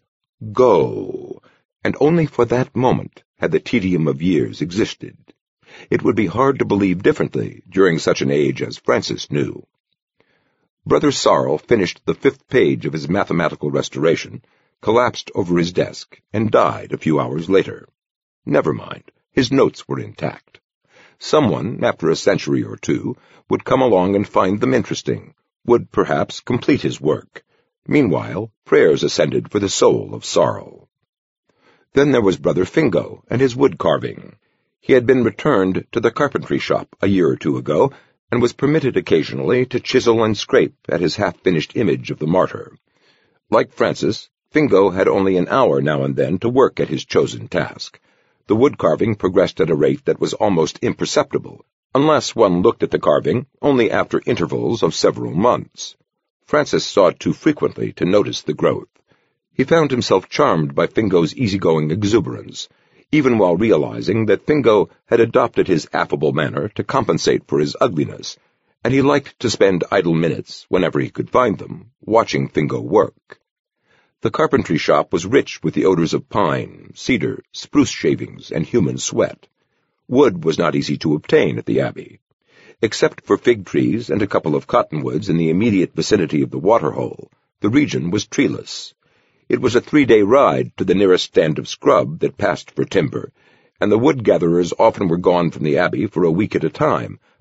Speaker 1: "Go," and only for that moment had the tedium of years existed. It would be hard to believe differently during such an age as Francis knew. Brother Sarl finished the 5th page of his mathematical restoration, collapsed over his desk, and died a few hours later. Never mind, his notes were intact. Someone, after a century or two, would come along and find them interesting, would perhaps complete his work. Meanwhile, prayers ascended for the soul of Sarl. Then there was Brother Fingo and his wood-carving. He had been returned to the carpentry shop a year or two ago, and was permitted occasionally to chisel and scrape at his half-finished image of the martyr. Like Francis, Fingo had only an hour now and then to work at his chosen task. The wood-carving progressed at a rate that was almost imperceptible, unless one looked at the carving only after intervals of several months. Francis saw it too frequently to notice the growth. He found himself charmed by Fingo's easygoing exuberance, even while realizing that Fingo had adopted his affable manner to compensate for his ugliness, and he liked to spend idle minutes, whenever he could find them, watching Fingo work. The carpentry shop was rich with the odors of pine, cedar, spruce shavings, and human sweat. Wood was not easy to obtain at the abbey. Except for fig trees and a couple of cottonwoods in the immediate vicinity of the waterhole, the region was treeless. It was a 3-day ride to the nearest stand of scrub that passed for timber, and the wood-gatherers often were gone from the abbey for a week at a time,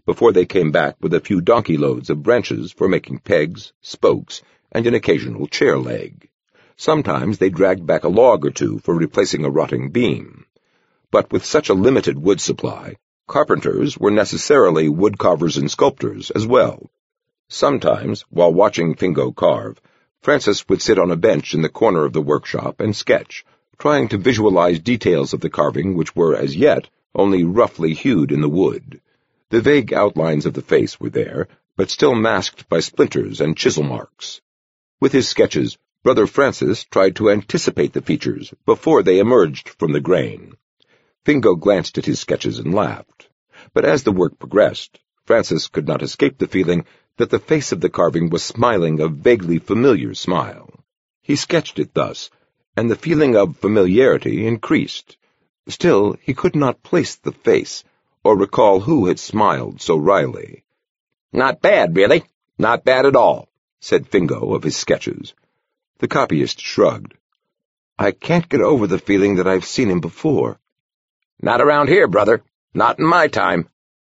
Speaker 1: before they came back with a few donkey loads of branches for making pegs, spokes, and an occasional chair leg. Sometimes they dragged back a log or two for replacing a rotting beam. But with such a limited wood supply, carpenters were necessarily woodcarvers and sculptors as well. Sometimes, while watching Fingo carve, Francis would sit on a bench in the corner of the workshop and sketch, trying to visualize details of the carving which were, as yet, only roughly hued in the wood. The vague outlines of the face were there, but still masked by splinters and chisel marks. With his sketches, Brother Francis tried to anticipate the features before they emerged from the grain. Fingo glanced at his sketches and laughed. But as the work progressed, Francis could not escape the feeling that the face of the carving was smiling a vaguely familiar smile. He sketched it thus, and the feeling of familiarity increased. Still, he could not place the face, or recall who had smiled so wryly.
Speaker 2: "Not bad, really. Not bad at all,"
Speaker 1: said Fingo of his sketches. The copyist shrugged.
Speaker 3: "I can't get over the feeling that I've seen him before."
Speaker 2: "Not around here, brother. Not in my time."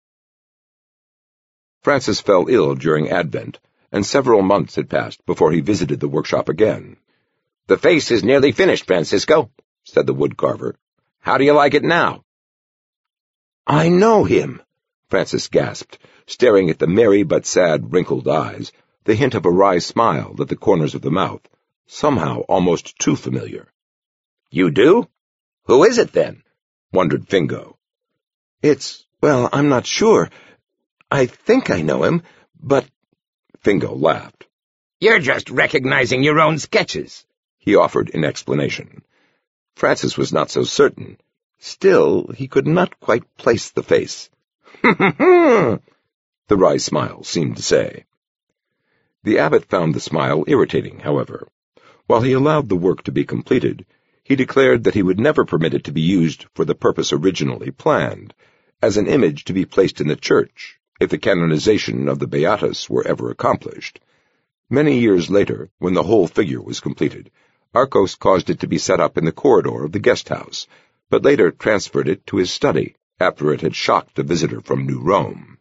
Speaker 1: Francis fell ill during Advent, and several months had passed before he visited the workshop again.
Speaker 2: "The face is nearly finished, Francisco," said the woodcarver. "How do you like it now?"
Speaker 3: "I know him,"
Speaker 1: Francis gasped, staring at the merry but sad wrinkled eyes, the hint of a wry smile at the corners of the mouth, somehow almost too familiar.
Speaker 2: "You do? Who is it, then?"
Speaker 1: wondered Fingo.
Speaker 3: Well, I'm not sure. I think I know him, but—"
Speaker 1: Fingo laughed.
Speaker 2: "You're just recognizing your own sketches,"
Speaker 1: he offered in explanation. Francis was not so certain. Still, he could not quite place the face.
Speaker 2: "The
Speaker 1: The wry smile seemed to say. The abbot found the smile irritating, however. While he allowed the work to be completed, he declared that he would never permit it to be used for the purpose originally planned, as an image to be placed in the church, if the canonization of the Beatus were ever accomplished. Many years later, when the whole figure was completed, Arcos caused it to be set up in the corridor of the guest-house, but later transferred it to his study, after it had shocked a visitor from New Rome.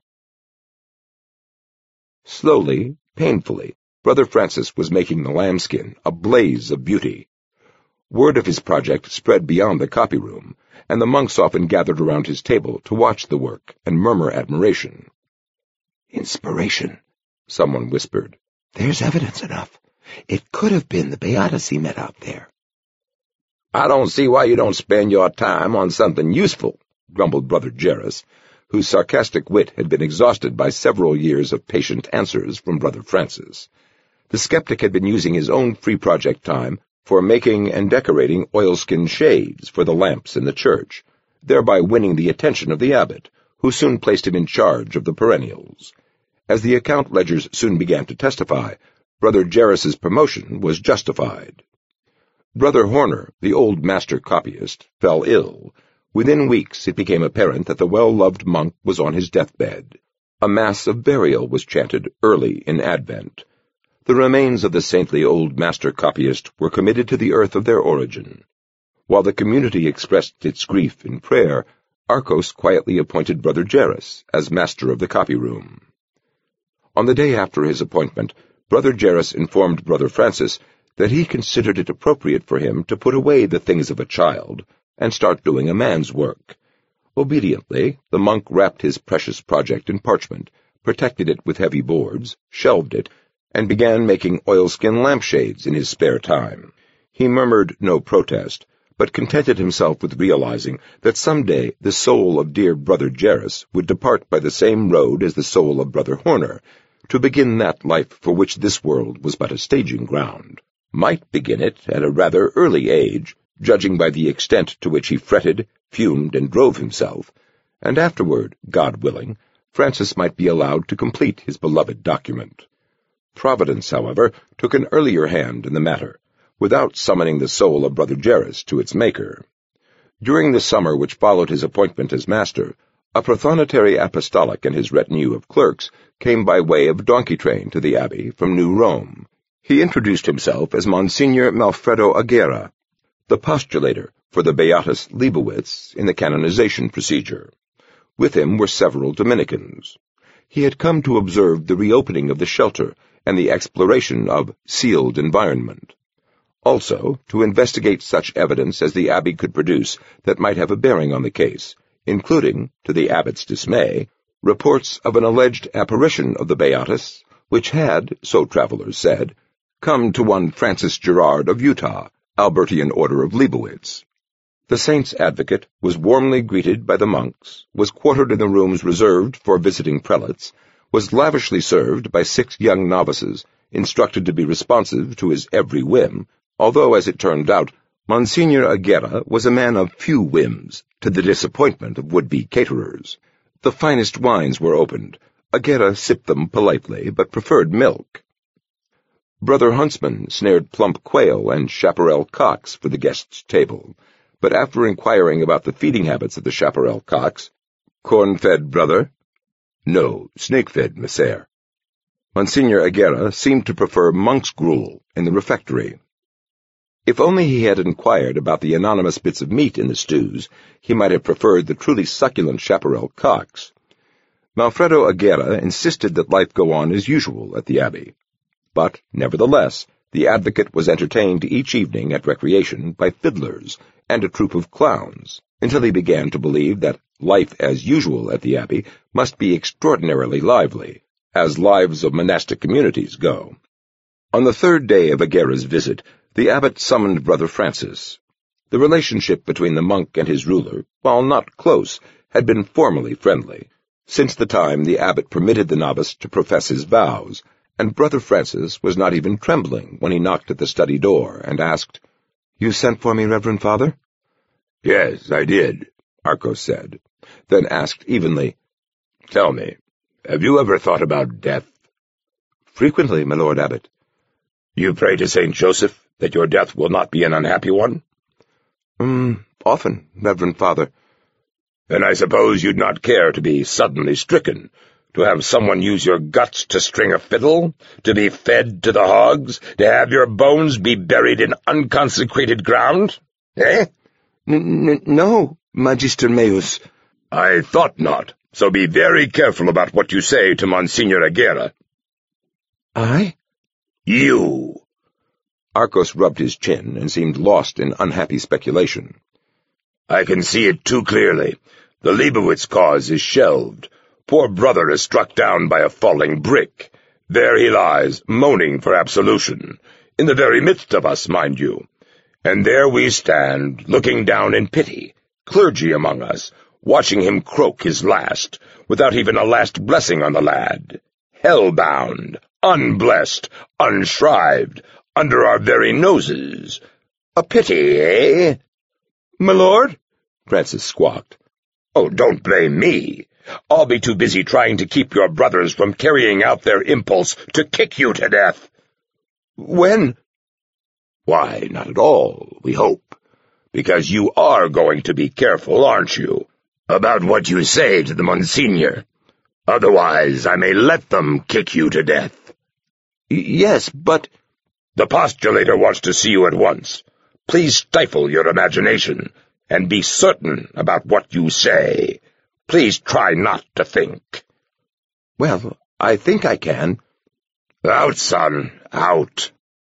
Speaker 1: Slowly, painfully, Brother Francis was making the lambskin a blaze of beauty. Word of his project spread beyond the copy room, and the monks often gathered around his table to watch the work and murmur admiration.
Speaker 3: "Inspiration,"
Speaker 1: someone whispered.
Speaker 3: "There's evidence enough. It could have been the Beatus he met out there."
Speaker 2: "I don't see why you don't spend your time on something useful,"
Speaker 1: grumbled Brother Jairus, whose sarcastic wit had been exhausted by several years of patient answers from Brother Francis. The skeptic had been using his own free project time for making and decorating oilskin shades for the lamps in the church, thereby winning the attention of the abbot, who soon placed him in charge of the perennials. As the account ledgers soon began to testify, Brother Jairus's promotion was justified. Brother Horner, the old master copyist, fell ill. Within weeks it became apparent that the well-loved monk was on his deathbed. A mass of burial was chanted early in Advent. The remains of the saintly old master copyist were committed to the earth of their origin. While the community expressed its grief in prayer, Arcos quietly appointed Brother Jairus as master of the copy room. On the day after his appointment, Brother Jairus informed Brother Francis that he considered it appropriate for him to put away the things of a child and start doing a man's work. Obediently, the monk wrapped his precious project in parchment, protected it with heavy boards, shelved it, and began making oilskin lampshades in his spare time. He murmured no protest, but contented himself with realizing that someday the soul of dear Brother Jairus would depart by the same road as the soul of Brother Horner, to begin that life for which this world was but a staging ground. Might begin it at a rather early age, judging by the extent to which he fretted, fumed, and drove himself, and afterward, God willing, Francis might be allowed to complete his beloved document. Providence, however, took an earlier hand in the matter, without summoning the soul of Brother Jairus to its maker. During the summer which followed his appointment as master, a prothonotary apostolic and his retinue of clerks came by way of donkey train to the abbey from New Rome. He introduced himself as Monsignor Malfredo Aguera, the postulator for the Beatus Leibowitz in the canonization procedure. With him were several Dominicans. he had come to observe the reopening of the shelter and the exploration of sealed environment. Also, to investigate such evidence as the abbey could produce that might have a bearing on the case, including, to the abbot's dismay, reports of an alleged apparition of the Beatus, which had, so travelers said, come to one Francis Gerard of Utah, Albertian Order of Leibowitz. The saint's advocate was warmly greeted by the monks, was quartered in the rooms reserved for visiting prelates, was lavishly served by 6 young novices, instructed to be responsive to his every whim, although, as it turned out, Monsignor Aguera was a man of few whims, to the disappointment of would-be caterers. The finest wines were opened. Aguera sipped them politely, but preferred milk. Brother Huntsman snared plump quail and chaparral cocks for the guests' table, but after inquiring about the feeding habits of the chaparral cocks, "Corn-fed, brother?" "No, snake-fed, Messer." Monsignor Aguera seemed to prefer monk's gruel in the refectory. If only he had inquired about the anonymous bits of meat in the stews, he might have preferred the truly succulent chaparral cocks. Manfredo Aguera insisted that life go on as usual at the abbey. But, nevertheless, the advocate was entertained each evening at recreation by fiddlers and a troupe of clowns, until he began to believe that life as usual at the abbey must be extraordinarily lively, as lives of monastic communities go. On the 3rd day of Aguera's visit, the abbot summoned Brother Francis. The relationship between the monk and his ruler, while not close, had been formally friendly, since the time the abbot permitted the novice to profess his vows, and Brother Francis was not even trembling when he knocked at the study door and asked, "You sent for me, Reverend Father?"
Speaker 4: "Yes, I did," Arcos said, then asked evenly, "Tell me, have you ever thought about death?"
Speaker 1: "Frequently, my Lord Abbot."
Speaker 4: "You pray to Saint Joseph that your death will not be an unhappy one?"
Speaker 1: Often, Reverend Father."
Speaker 4: "Then I suppose you'd not care to be suddenly stricken, to have someone use your guts to string a fiddle, to be fed to the hogs, to have your bones be buried in unconsecrated ground, eh?"
Speaker 3: No, Magister Meus."
Speaker 4: "I thought not, so be very careful about what you say to Monsignor Aguera."
Speaker 3: "I?"
Speaker 4: "You."
Speaker 1: Arcos rubbed his chin and seemed lost in unhappy speculation.
Speaker 4: "I can see it too clearly. The Leibowitz cause is shelved. Poor brother is struck down by a falling brick. There he lies, moaning for absolution, in the very midst of us, mind you. And there we stand, looking down in pity, clergy among us, watching him croak his last, without even a last blessing on the lad. Hell-bound, unblessed, unshrived, under our very noses. A pity, eh?"
Speaker 1: "My lord?" Francis squawked.
Speaker 4: "Oh, don't blame me. I'll be too busy trying to keep your brothers from carrying out their impulse to kick you to death."
Speaker 1: "When?"
Speaker 4: "Why, not at all, we hope. Because you are going to be careful, aren't you, about what you say to the Monsignor? Otherwise, I may let them kick you to death."
Speaker 1: "Yes, but—"
Speaker 4: "The postulator wants to see you at once. Please stifle your imagination, and be certain about what you say. Please try not to think."
Speaker 1: "Well, I think I can."
Speaker 4: "Out, son, out."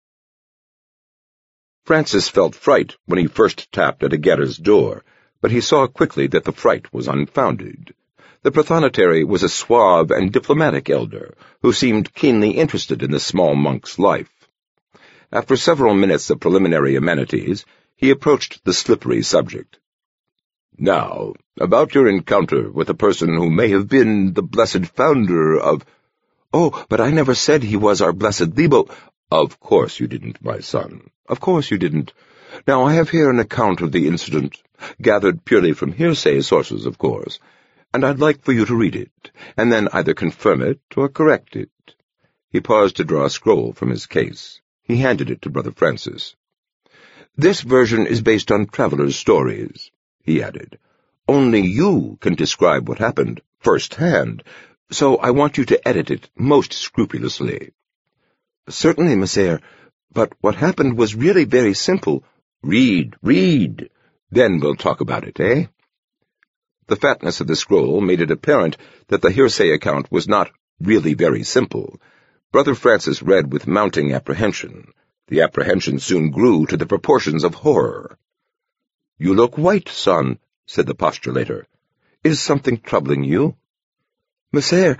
Speaker 1: Francis felt fright when he first tapped at Aguera's door, but he saw quickly that the fright was unfounded. The prothonotary was a suave and diplomatic elder, who seemed keenly interested in the small monk's life. After several minutes of preliminary amenities, he approached the slippery subject.
Speaker 4: "Now, about your encounter with a person who may have been the blessed founder of—"
Speaker 1: "Oh, but I never said he was our blessed Lebo—"
Speaker 4: "Of course you didn't, my son.
Speaker 1: Of course you didn't. Now, I have here an account of the incident, gathered purely from hearsay sources, of course, and I'd like for you to read it, and then either confirm it or correct it." He paused to draw a scroll from his case. He handed it to Brother Francis. "This version is based on travelers' stories," he added. "Only you can describe what happened first-hand, so I want you to edit it most scrupulously." "Certainly, Messer, but what happened was really very simple."
Speaker 4: Read. Then we'll talk about it, eh?"
Speaker 1: The fatness of the scroll made it apparent that the hearsay account was not really very simple. Brother Francis read with mounting apprehension. The apprehension soon grew to the proportions of horror. "You look white, son," said the postulator. "Is something troubling you?"
Speaker 3: "Monsieur,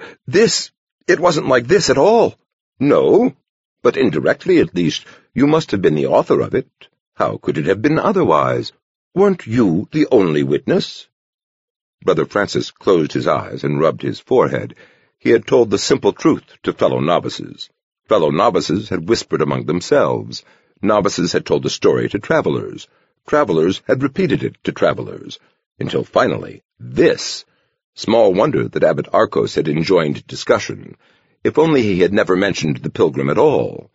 Speaker 3: it wasn't like this at all."
Speaker 1: "No, but indirectly at least, you must have been the author of it. How could it have been otherwise? Weren't you the only witness?" Brother Francis closed his eyes and rubbed his forehead. He had told the simple truth to fellow novices. Fellow novices had whispered among themselves. Novices had told the story to travelers. Travelers had repeated it to travelers. Until finally, this. Small wonder that Abbot Arkos had enjoined discussion. If only he had never mentioned the pilgrim at all.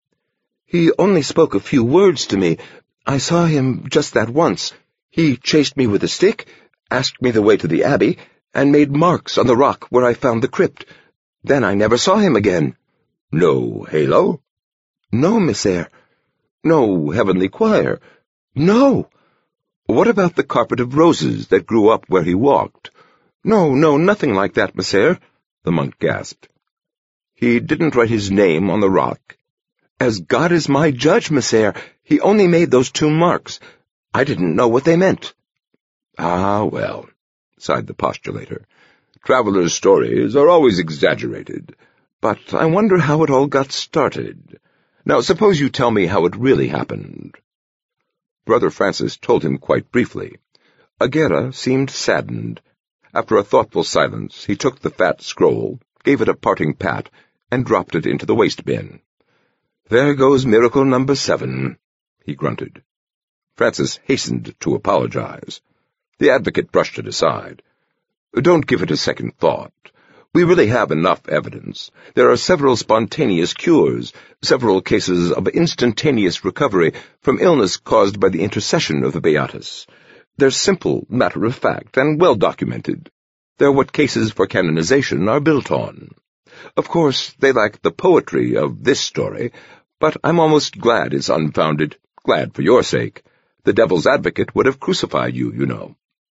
Speaker 3: "He only spoke a few words to me. I saw him just that once. He chased me with a stick, asked me the way to the abbey, and made marks on the rock where I found the crypt. Then I never saw him again."
Speaker 1: "No halo?"
Speaker 3: "No, Monsieur."
Speaker 1: "No heavenly choir?"
Speaker 3: "No."
Speaker 1: "What about the carpet of roses that grew up where he walked?"
Speaker 3: No, nothing like that, Monsieur," the monk gasped.
Speaker 1: "He didn't write his name on the rock?"
Speaker 3: "As God is my judge, Monsieur, he only made those 2 marks. I didn't know what they meant."
Speaker 1: "Ah, well," sighed the postulator. "Travelers' stories are always exaggerated. But I wonder how it all got started. Now, suppose you tell me how it really happened." Brother Francis told him quite briefly. Aguera seemed saddened. After a thoughtful silence, he took the fat scroll, gave it a parting pat, and dropped it into the waste bin. "There goes miracle number 7, he grunted. Francis hastened to apologize. The advocate brushed it aside. "Don't give it a second thought. We really have enough evidence. There are several spontaneous cures, several cases of instantaneous recovery from illness caused by the intercession of the Beatus. They're simple, matter-of-fact, and well-documented. They're what cases for canonization are built on. Of course, they lack the poetry of this story, but I'm almost glad it's unfounded, glad for your sake. The devil's advocate would have crucified you, you know."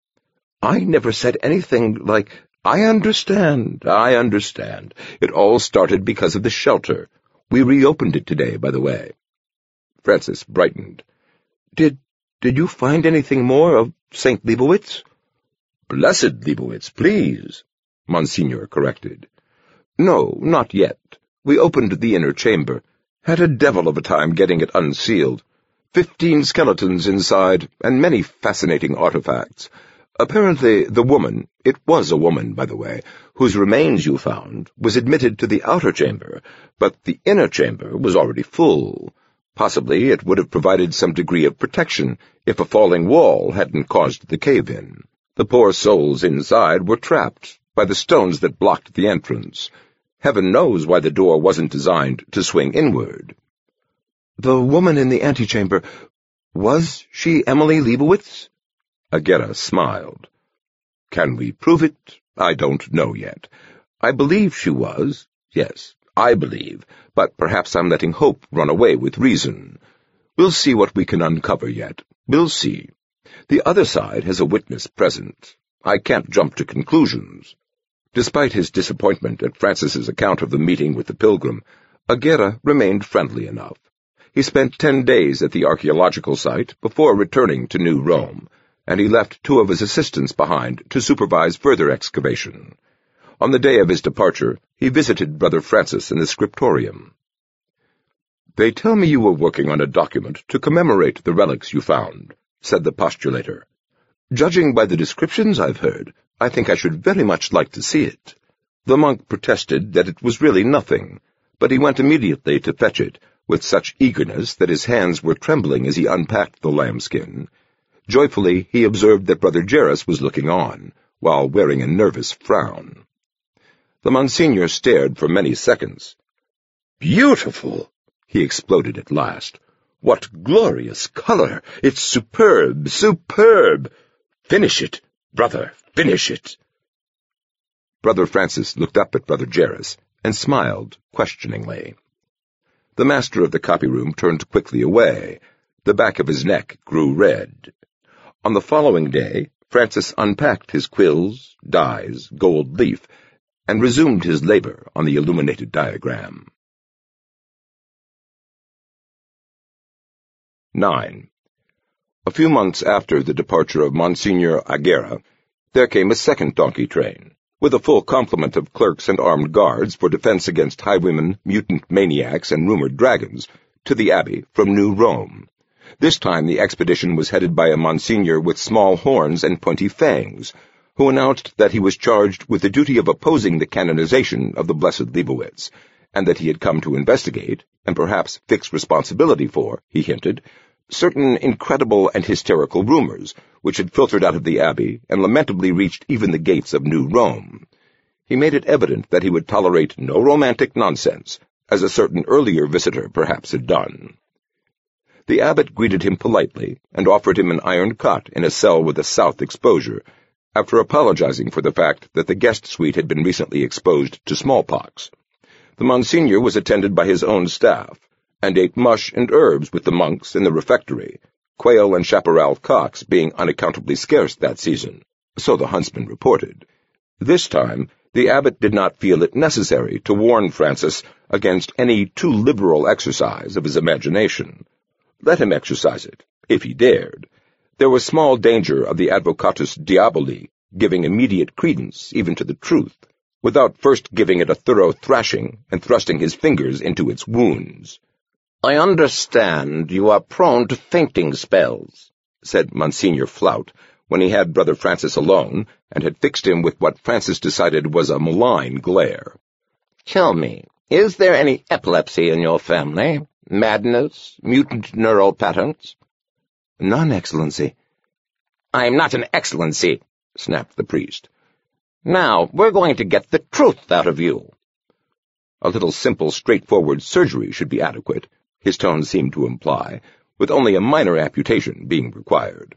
Speaker 3: "I never said anything like—"
Speaker 1: I understand. It all started because of the shelter. We reopened it today, by the way." Francis brightened.
Speaker 3: Did you find anything more of St. Leibowitz?"
Speaker 1: "Blessed Leibowitz, please," Monsignor corrected. "No, not yet. We opened the inner chamber. Had a devil of a time getting it unsealed. 15 skeletons inside, and many fascinating artifacts. Apparently the woman, it was a woman, by the way, whose remains you found, was admitted to the outer chamber, but the inner chamber was already full. Possibly it would have provided some degree of protection if a falling wall hadn't caused the cave-in. The poor souls inside were trapped by the stones that blocked the entrance. Heaven knows why the door wasn't designed to swing inward."
Speaker 3: "The woman in the antechamber, was she Emily Leibowitz?"
Speaker 1: Aguera smiled. "Can we prove it? I don't know yet. I believe she was. Yes, I believe, but perhaps I'm letting hope run away with reason. We'll see what we can uncover yet. We'll see. The other side has a witness present. I can't jump to conclusions." Despite his disappointment at Francis's account of the meeting with the pilgrim, Aguera remained friendly enough. He spent 10 days at the archaeological site before returning to New Rome, and he left 2 of his assistants behind to supervise further excavation. On the day of his departure, he visited Brother Francis in the scriptorium. "They tell me you were working on a document to commemorate the relics you found," said the postulator. "Judging by the descriptions I've heard, I think I should very much like to see it." The monk protested that it was really nothing, but he went immediately to fetch it, with such eagerness that his hands were trembling as he unpacked the lambskin. Joyfully he observed that Brother Jairus was looking on, while wearing a nervous frown. The Monsignor stared for many seconds. "Beautiful!" he exploded at last. "What glorious color! It's superb, superb! Finish it, brother, finish it!" Brother Francis looked up at Brother Jairus and smiled questioningly. The master of the copy-room turned quickly away. The back of his neck grew red. On the following day, Francis unpacked his quills, dyes, gold leaf, and resumed his labor on the illuminated diagram. 9. A few months after the departure of Monsignor Aguera, there came a second donkey train, with a full complement of clerks and armed guards for defense against highwaymen, mutant maniacs, and rumored dragons, to the abbey from New Rome. This time the expedition was headed by a Monsignor with small horns and pointy fangs, who announced that he was charged with the duty of opposing the canonization of the Blessed Leibowitz, and that he had come to investigate, and perhaps fix responsibility for, he hinted, certain incredible and hysterical rumors, which had filtered out of the abbey and lamentably reached even the gates of New Rome. He made it evident that he would tolerate no romantic nonsense, as a certain earlier visitor perhaps had done. The abbot greeted him politely and offered him an iron cot in a cell with a south exposure, after apologizing for the fact that the guest suite had been recently exposed to smallpox. The Monsignor was attended by his own staff, and ate mush and herbs with the monks in the refectory, quail and chaparral cocks being unaccountably scarce that season, so the huntsman reported. This time, the abbot did not feel it necessary to warn Francis against any too liberal exercise of his imagination. Let him exercise it, if he dared. There was small danger of the Advocatus Diaboli giving immediate credence even to the truth, without first giving it a thorough thrashing and thrusting his fingers into its wounds.
Speaker 2: "I understand you are prone to fainting spells," said Monsignor Flout, when he had Brother Francis alone, and had fixed him with what Francis decided was a malign glare. "Tell me, is there any epilepsy in your family? Madness? Mutant neural patterns?"
Speaker 3: "None, Excellency."
Speaker 2: "I'm not an excellency," snapped the priest. "Now, we're going to get the truth out of you."
Speaker 1: A little simple, straightforward surgery should be adequate, his tone seemed to imply, with only a minor amputation being required.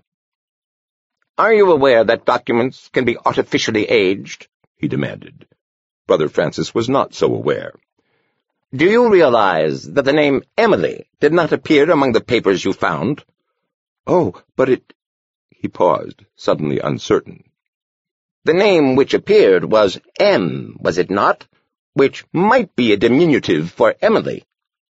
Speaker 2: "Are you aware that documents can be artificially aged?" he demanded.
Speaker 1: Brother Francis was not so aware.
Speaker 2: "Do you realize that the name Emily did not appear among the papers you found?"
Speaker 3: "Oh, but it—"
Speaker 1: He paused, suddenly uncertain.
Speaker 2: "The name which appeared was M, was it not? Which might be a diminutive for Emily."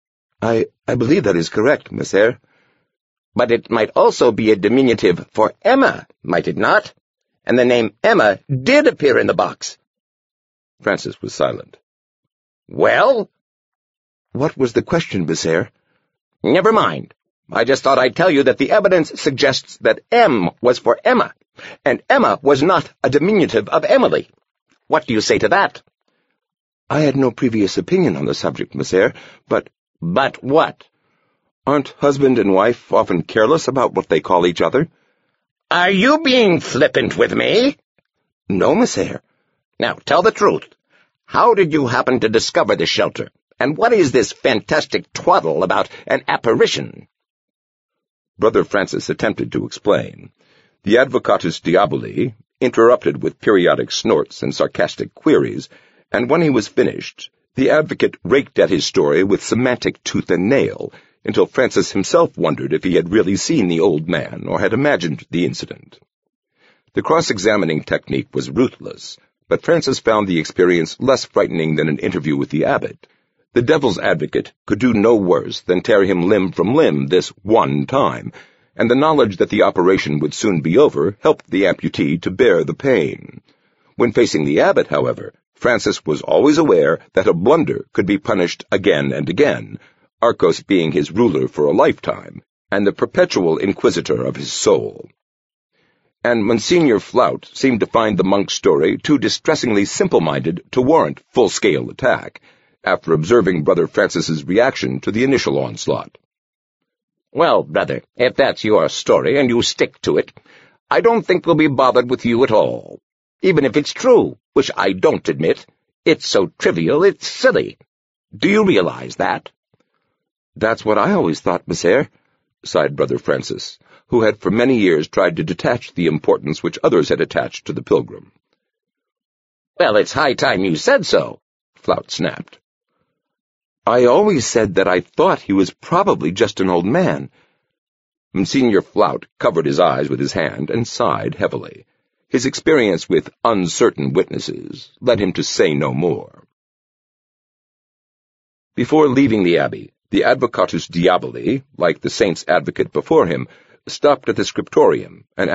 Speaker 3: I believe that is correct, Monsieur."
Speaker 2: "But it might also be a diminutive for Emma, might it not? And the name Emma did appear in the box."
Speaker 1: Francis was silent.
Speaker 2: "Well?"
Speaker 3: "What was the question, Monsieur?"
Speaker 2: "Never mind. I just thought I'd tell you that the evidence suggests that M was for Emma, and Emma was not a diminutive of Emily. What do you say to that?"
Speaker 3: "I had no previous opinion on the subject, Monsieur, but—"
Speaker 2: "But what?"
Speaker 3: "Aren't husband and wife often careless about what they call each other?"
Speaker 2: "Are you being flippant with me?"
Speaker 3: "No, Monsieur."
Speaker 2: "Now, tell the truth. How did you happen to discover the shelter, and what is this fantastic twaddle about an apparition?"
Speaker 1: Brother Francis attempted to explain. The Advocatus Diaboli interrupted with periodic snorts and sarcastic queries, and when he was finished, the advocate raked at his story with semantic tooth and nail, until Francis himself wondered if he had really seen the old man or had imagined the incident. The cross-examining technique was ruthless, but Francis found the experience less frightening than an interview with the abbot. The devil's advocate could do no worse than tear him limb from limb this one time, and the knowledge that the operation would soon be over helped the amputee to bear the pain. When facing the abbot, however, Francis was always aware that a blunder could be punished again and again, Arcos being his ruler for a lifetime, and the perpetual inquisitor of his soul. And Monsignor Flout seemed to find the monk's story too distressingly simple-minded to warrant full-scale attack, after observing Brother Francis's reaction to the initial onslaught.
Speaker 2: "Well, brother, if that's your story and you stick to it, I don't think we'll be bothered with you at all. Even if it's true, which I don't admit, it's so trivial it's silly. Do you realize that?"
Speaker 3: "That's what I always thought, Monsieur," sighed Brother Francis, who had for many years tried to detach the importance which others had attached to the pilgrim.
Speaker 2: "Well, it's high time you said so," Flout snapped.
Speaker 3: "I always said that I thought he was probably just an old man."
Speaker 1: Monsignor Flout covered his eyes with his hand and sighed heavily. His experience with uncertain witnesses led him to say no more. Before leaving the abbey, the Advocatus Diaboli, like the saint's advocate before him, stopped at the scriptorium and